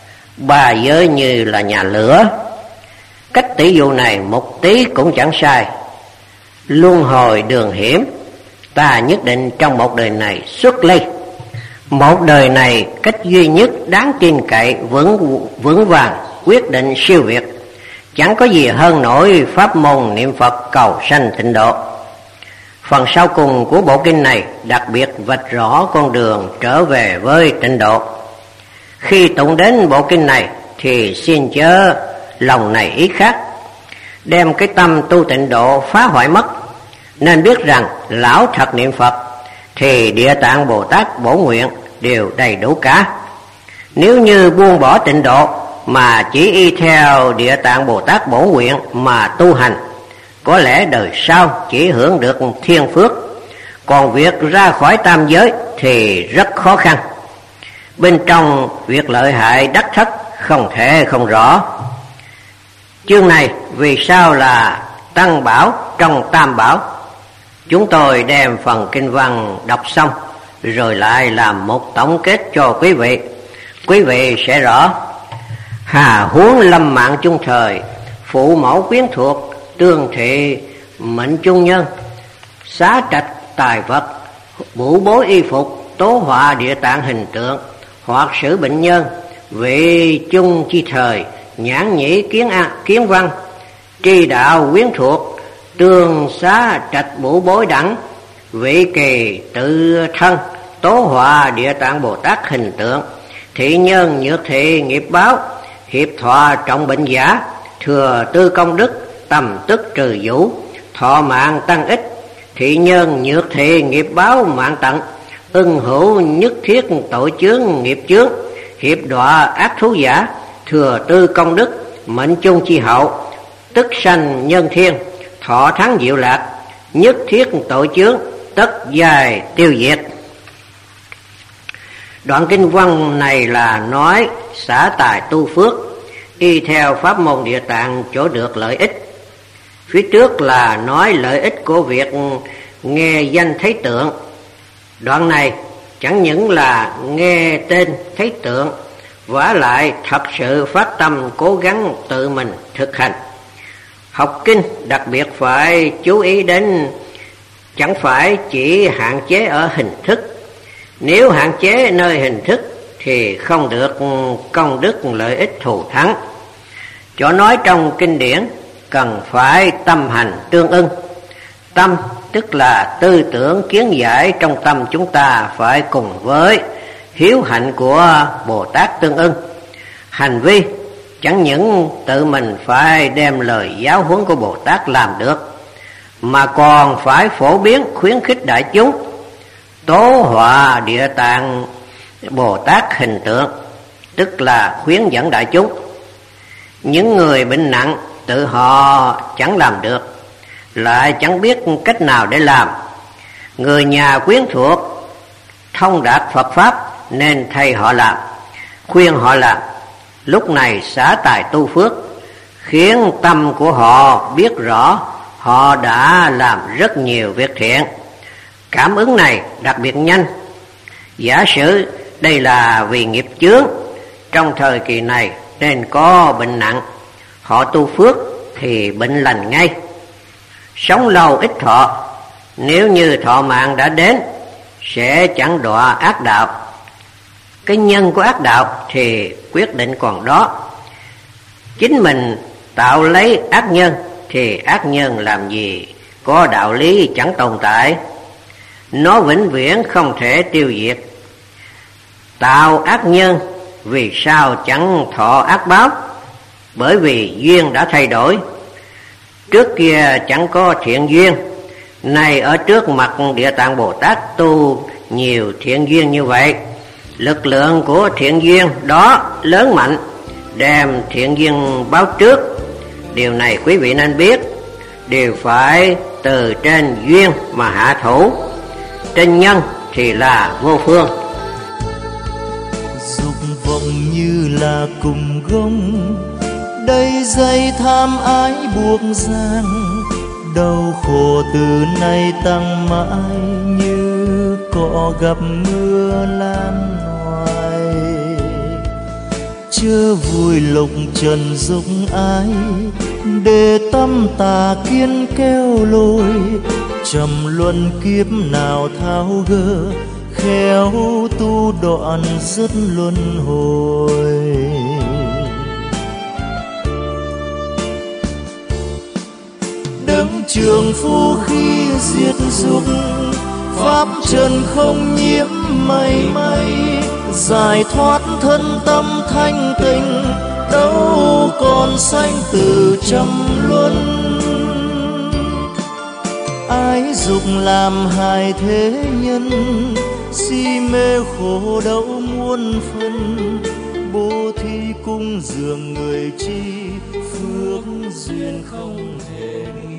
ba giới như là nhà lửa. Cách tỷ dụ này một tí cũng chẳng sai. Luân hồi đường hiểm, ta nhất định trong một đời này xuất ly. Một đời này cách duy nhất đáng tin cậy, vững vững vàng, quyết định siêu việt. Chẳng có gì hơn nổi pháp môn niệm Phật cầu sanh tịnh độ. Phần sau cùng của bộ kinh này đặc biệt vạch rõ con đường trở về với tịnh độ. Khi tụng đến bộ kinh này thì xin chớ lòng này ý khác, đem cái tâm tu tịnh độ phá hoại mất. Nên biết rằng lão thật niệm Phật thì Địa Tạng Bồ Tát bổ nguyện đều đầy đủ cả. Nếu như buông bỏ tịnh độ mà chỉ y theo Địa Tạng Bồ Tát bổ nguyện mà tu hành, có lẽ đời sau chỉ hưởng được thiên phước. Còn việc ra khỏi tam giới thì rất khó khăn. Bên trong việc lợi hại đắc thất không thể không rõ. Chương này vì sao là Tăng Bảo trong Tam Bảo? Chúng tôi đem phần kinh văn đọc xong rồi lại làm một tổng kết cho quý vị. Quý vị sẽ rõ. Hà huống lâm mạng chung thời, phụ mẫu quyến thuộc, tương thị mệnh chung nhân, xá trạch tài vật, vũ bối y phục, tố họa địa tạng hình tượng, hoặc sử bệnh nhân, vị chung chi thời, nhãn nhĩ kiến a, kiến văn, tri đạo quyến thuộc, tương xá trạch vũ bối đẳng, vị kỳ tự thân, tố họa địa tạng Bồ Tát hình tượng, thị nhân nhược thị nghiệp báo, hiệp thọ trọng bệnh giả, thừa tư công đức, tầm tức trừ vũ, thọ mạng tăng ích, thị nhân nhược thị nghiệp báo mạng tận, ưng hữu nhất thiết tội chướng nghiệp chướng, hiệp đọa ác thú giả, thừa tư công đức, mệnh chung chi hậu, tức sanh nhân thiên, thọ thắng diệu lạc, nhất thiết tội chướng, tất dài tiêu diệt. Đoạn kinh văn này là nói xả tài tu phước, y theo pháp môn Địa Tạng chỗ được lợi ích. Phía trước là nói lợi ích của việc nghe danh thấy tượng. Đoạn này chẳng những là nghe tên thấy tượng, vả lại thật sự phát tâm cố gắng tự mình thực hành. Học kinh đặc biệt phải chú ý đến chẳng phải chỉ hạn chế ở hình thức. Nếu hạn chế nơi hình thức thì không được công đức lợi ích thù thắng. Chỗ nói trong kinh điển cần phải tâm hành tương ưng. Tâm tức là tư tưởng kiến giải trong tâm chúng ta phải cùng với hiếu hạnh của Bồ Tát tương ưng. Hành vi chẳng những tự mình phải đem lời giáo huấn của Bồ Tát làm được, mà còn phải phổ biến khuyến khích đại chúng, tố họa địa tạng Bồ Tát hình tượng, tức là khuyến dẫn đại chúng. Những người bệnh nặng tự họ chẳng làm được, lại chẳng biết cách nào để làm. Người nhà quyến thuộc thông đạt Phật Pháp nên thầy họ làm, khuyên họ làm. Lúc này xả tài tu phước, khiến tâm của họ biết rõ họ đã làm rất nhiều việc thiện. Cảm ứng này đặc biệt nhanh. Giả sử đây là vì nghiệp chướng, trong thời kỳ này nên có bệnh nặng, họ tu phước thì bệnh lành ngay, sống lâu ít thọ. Nếu như thọ mạng đã đến sẽ chẳng đọa ác đạo. Cái nhân của ác đạo thì quyết định còn đó. Chính mình tạo lấy ác nhân thì ác nhân làm gì có đạo lý chẳng tồn tại, nó vĩnh viễn không thể tiêu diệt. Tạo ác nhân vì sao chẳng thọ ác báo? Bởi vì duyên đã thay đổi. Trước kia chẳng có thiện duyên, nay ở trước mặt Địa Tạng Bồ Tát tu nhiều thiện duyên như vậy. Lực lượng của thiện duyên đó lớn mạnh, đem thiện duyên báo trước. Điều này quý vị nên biết, đều phải từ trên duyên mà hạ thủ, trên nhân thì là vô phương. Dục vọng như là cùng gông, đầy dây tham ái buộc gian, đau khổ từ nay tăng mãi như cỏ gặp mưa lan hoài. Chớ vui lục trần dục ái, để tâm tà kiến kêu lôi, trầm luân kiếp nào tháo gỡ, khéo tu đoạn dứt luân hồi. Đấng trường phu khi diệt dục, pháp trần không nhiễm mảy may, giải thoát thân tâm thanh tịnh, đâu còn sanh tử trầm luân. Ái dục làm hại thế nhân, si mê khổ đau muôn phần, bố thí cung dường người chi, phước duyên không thể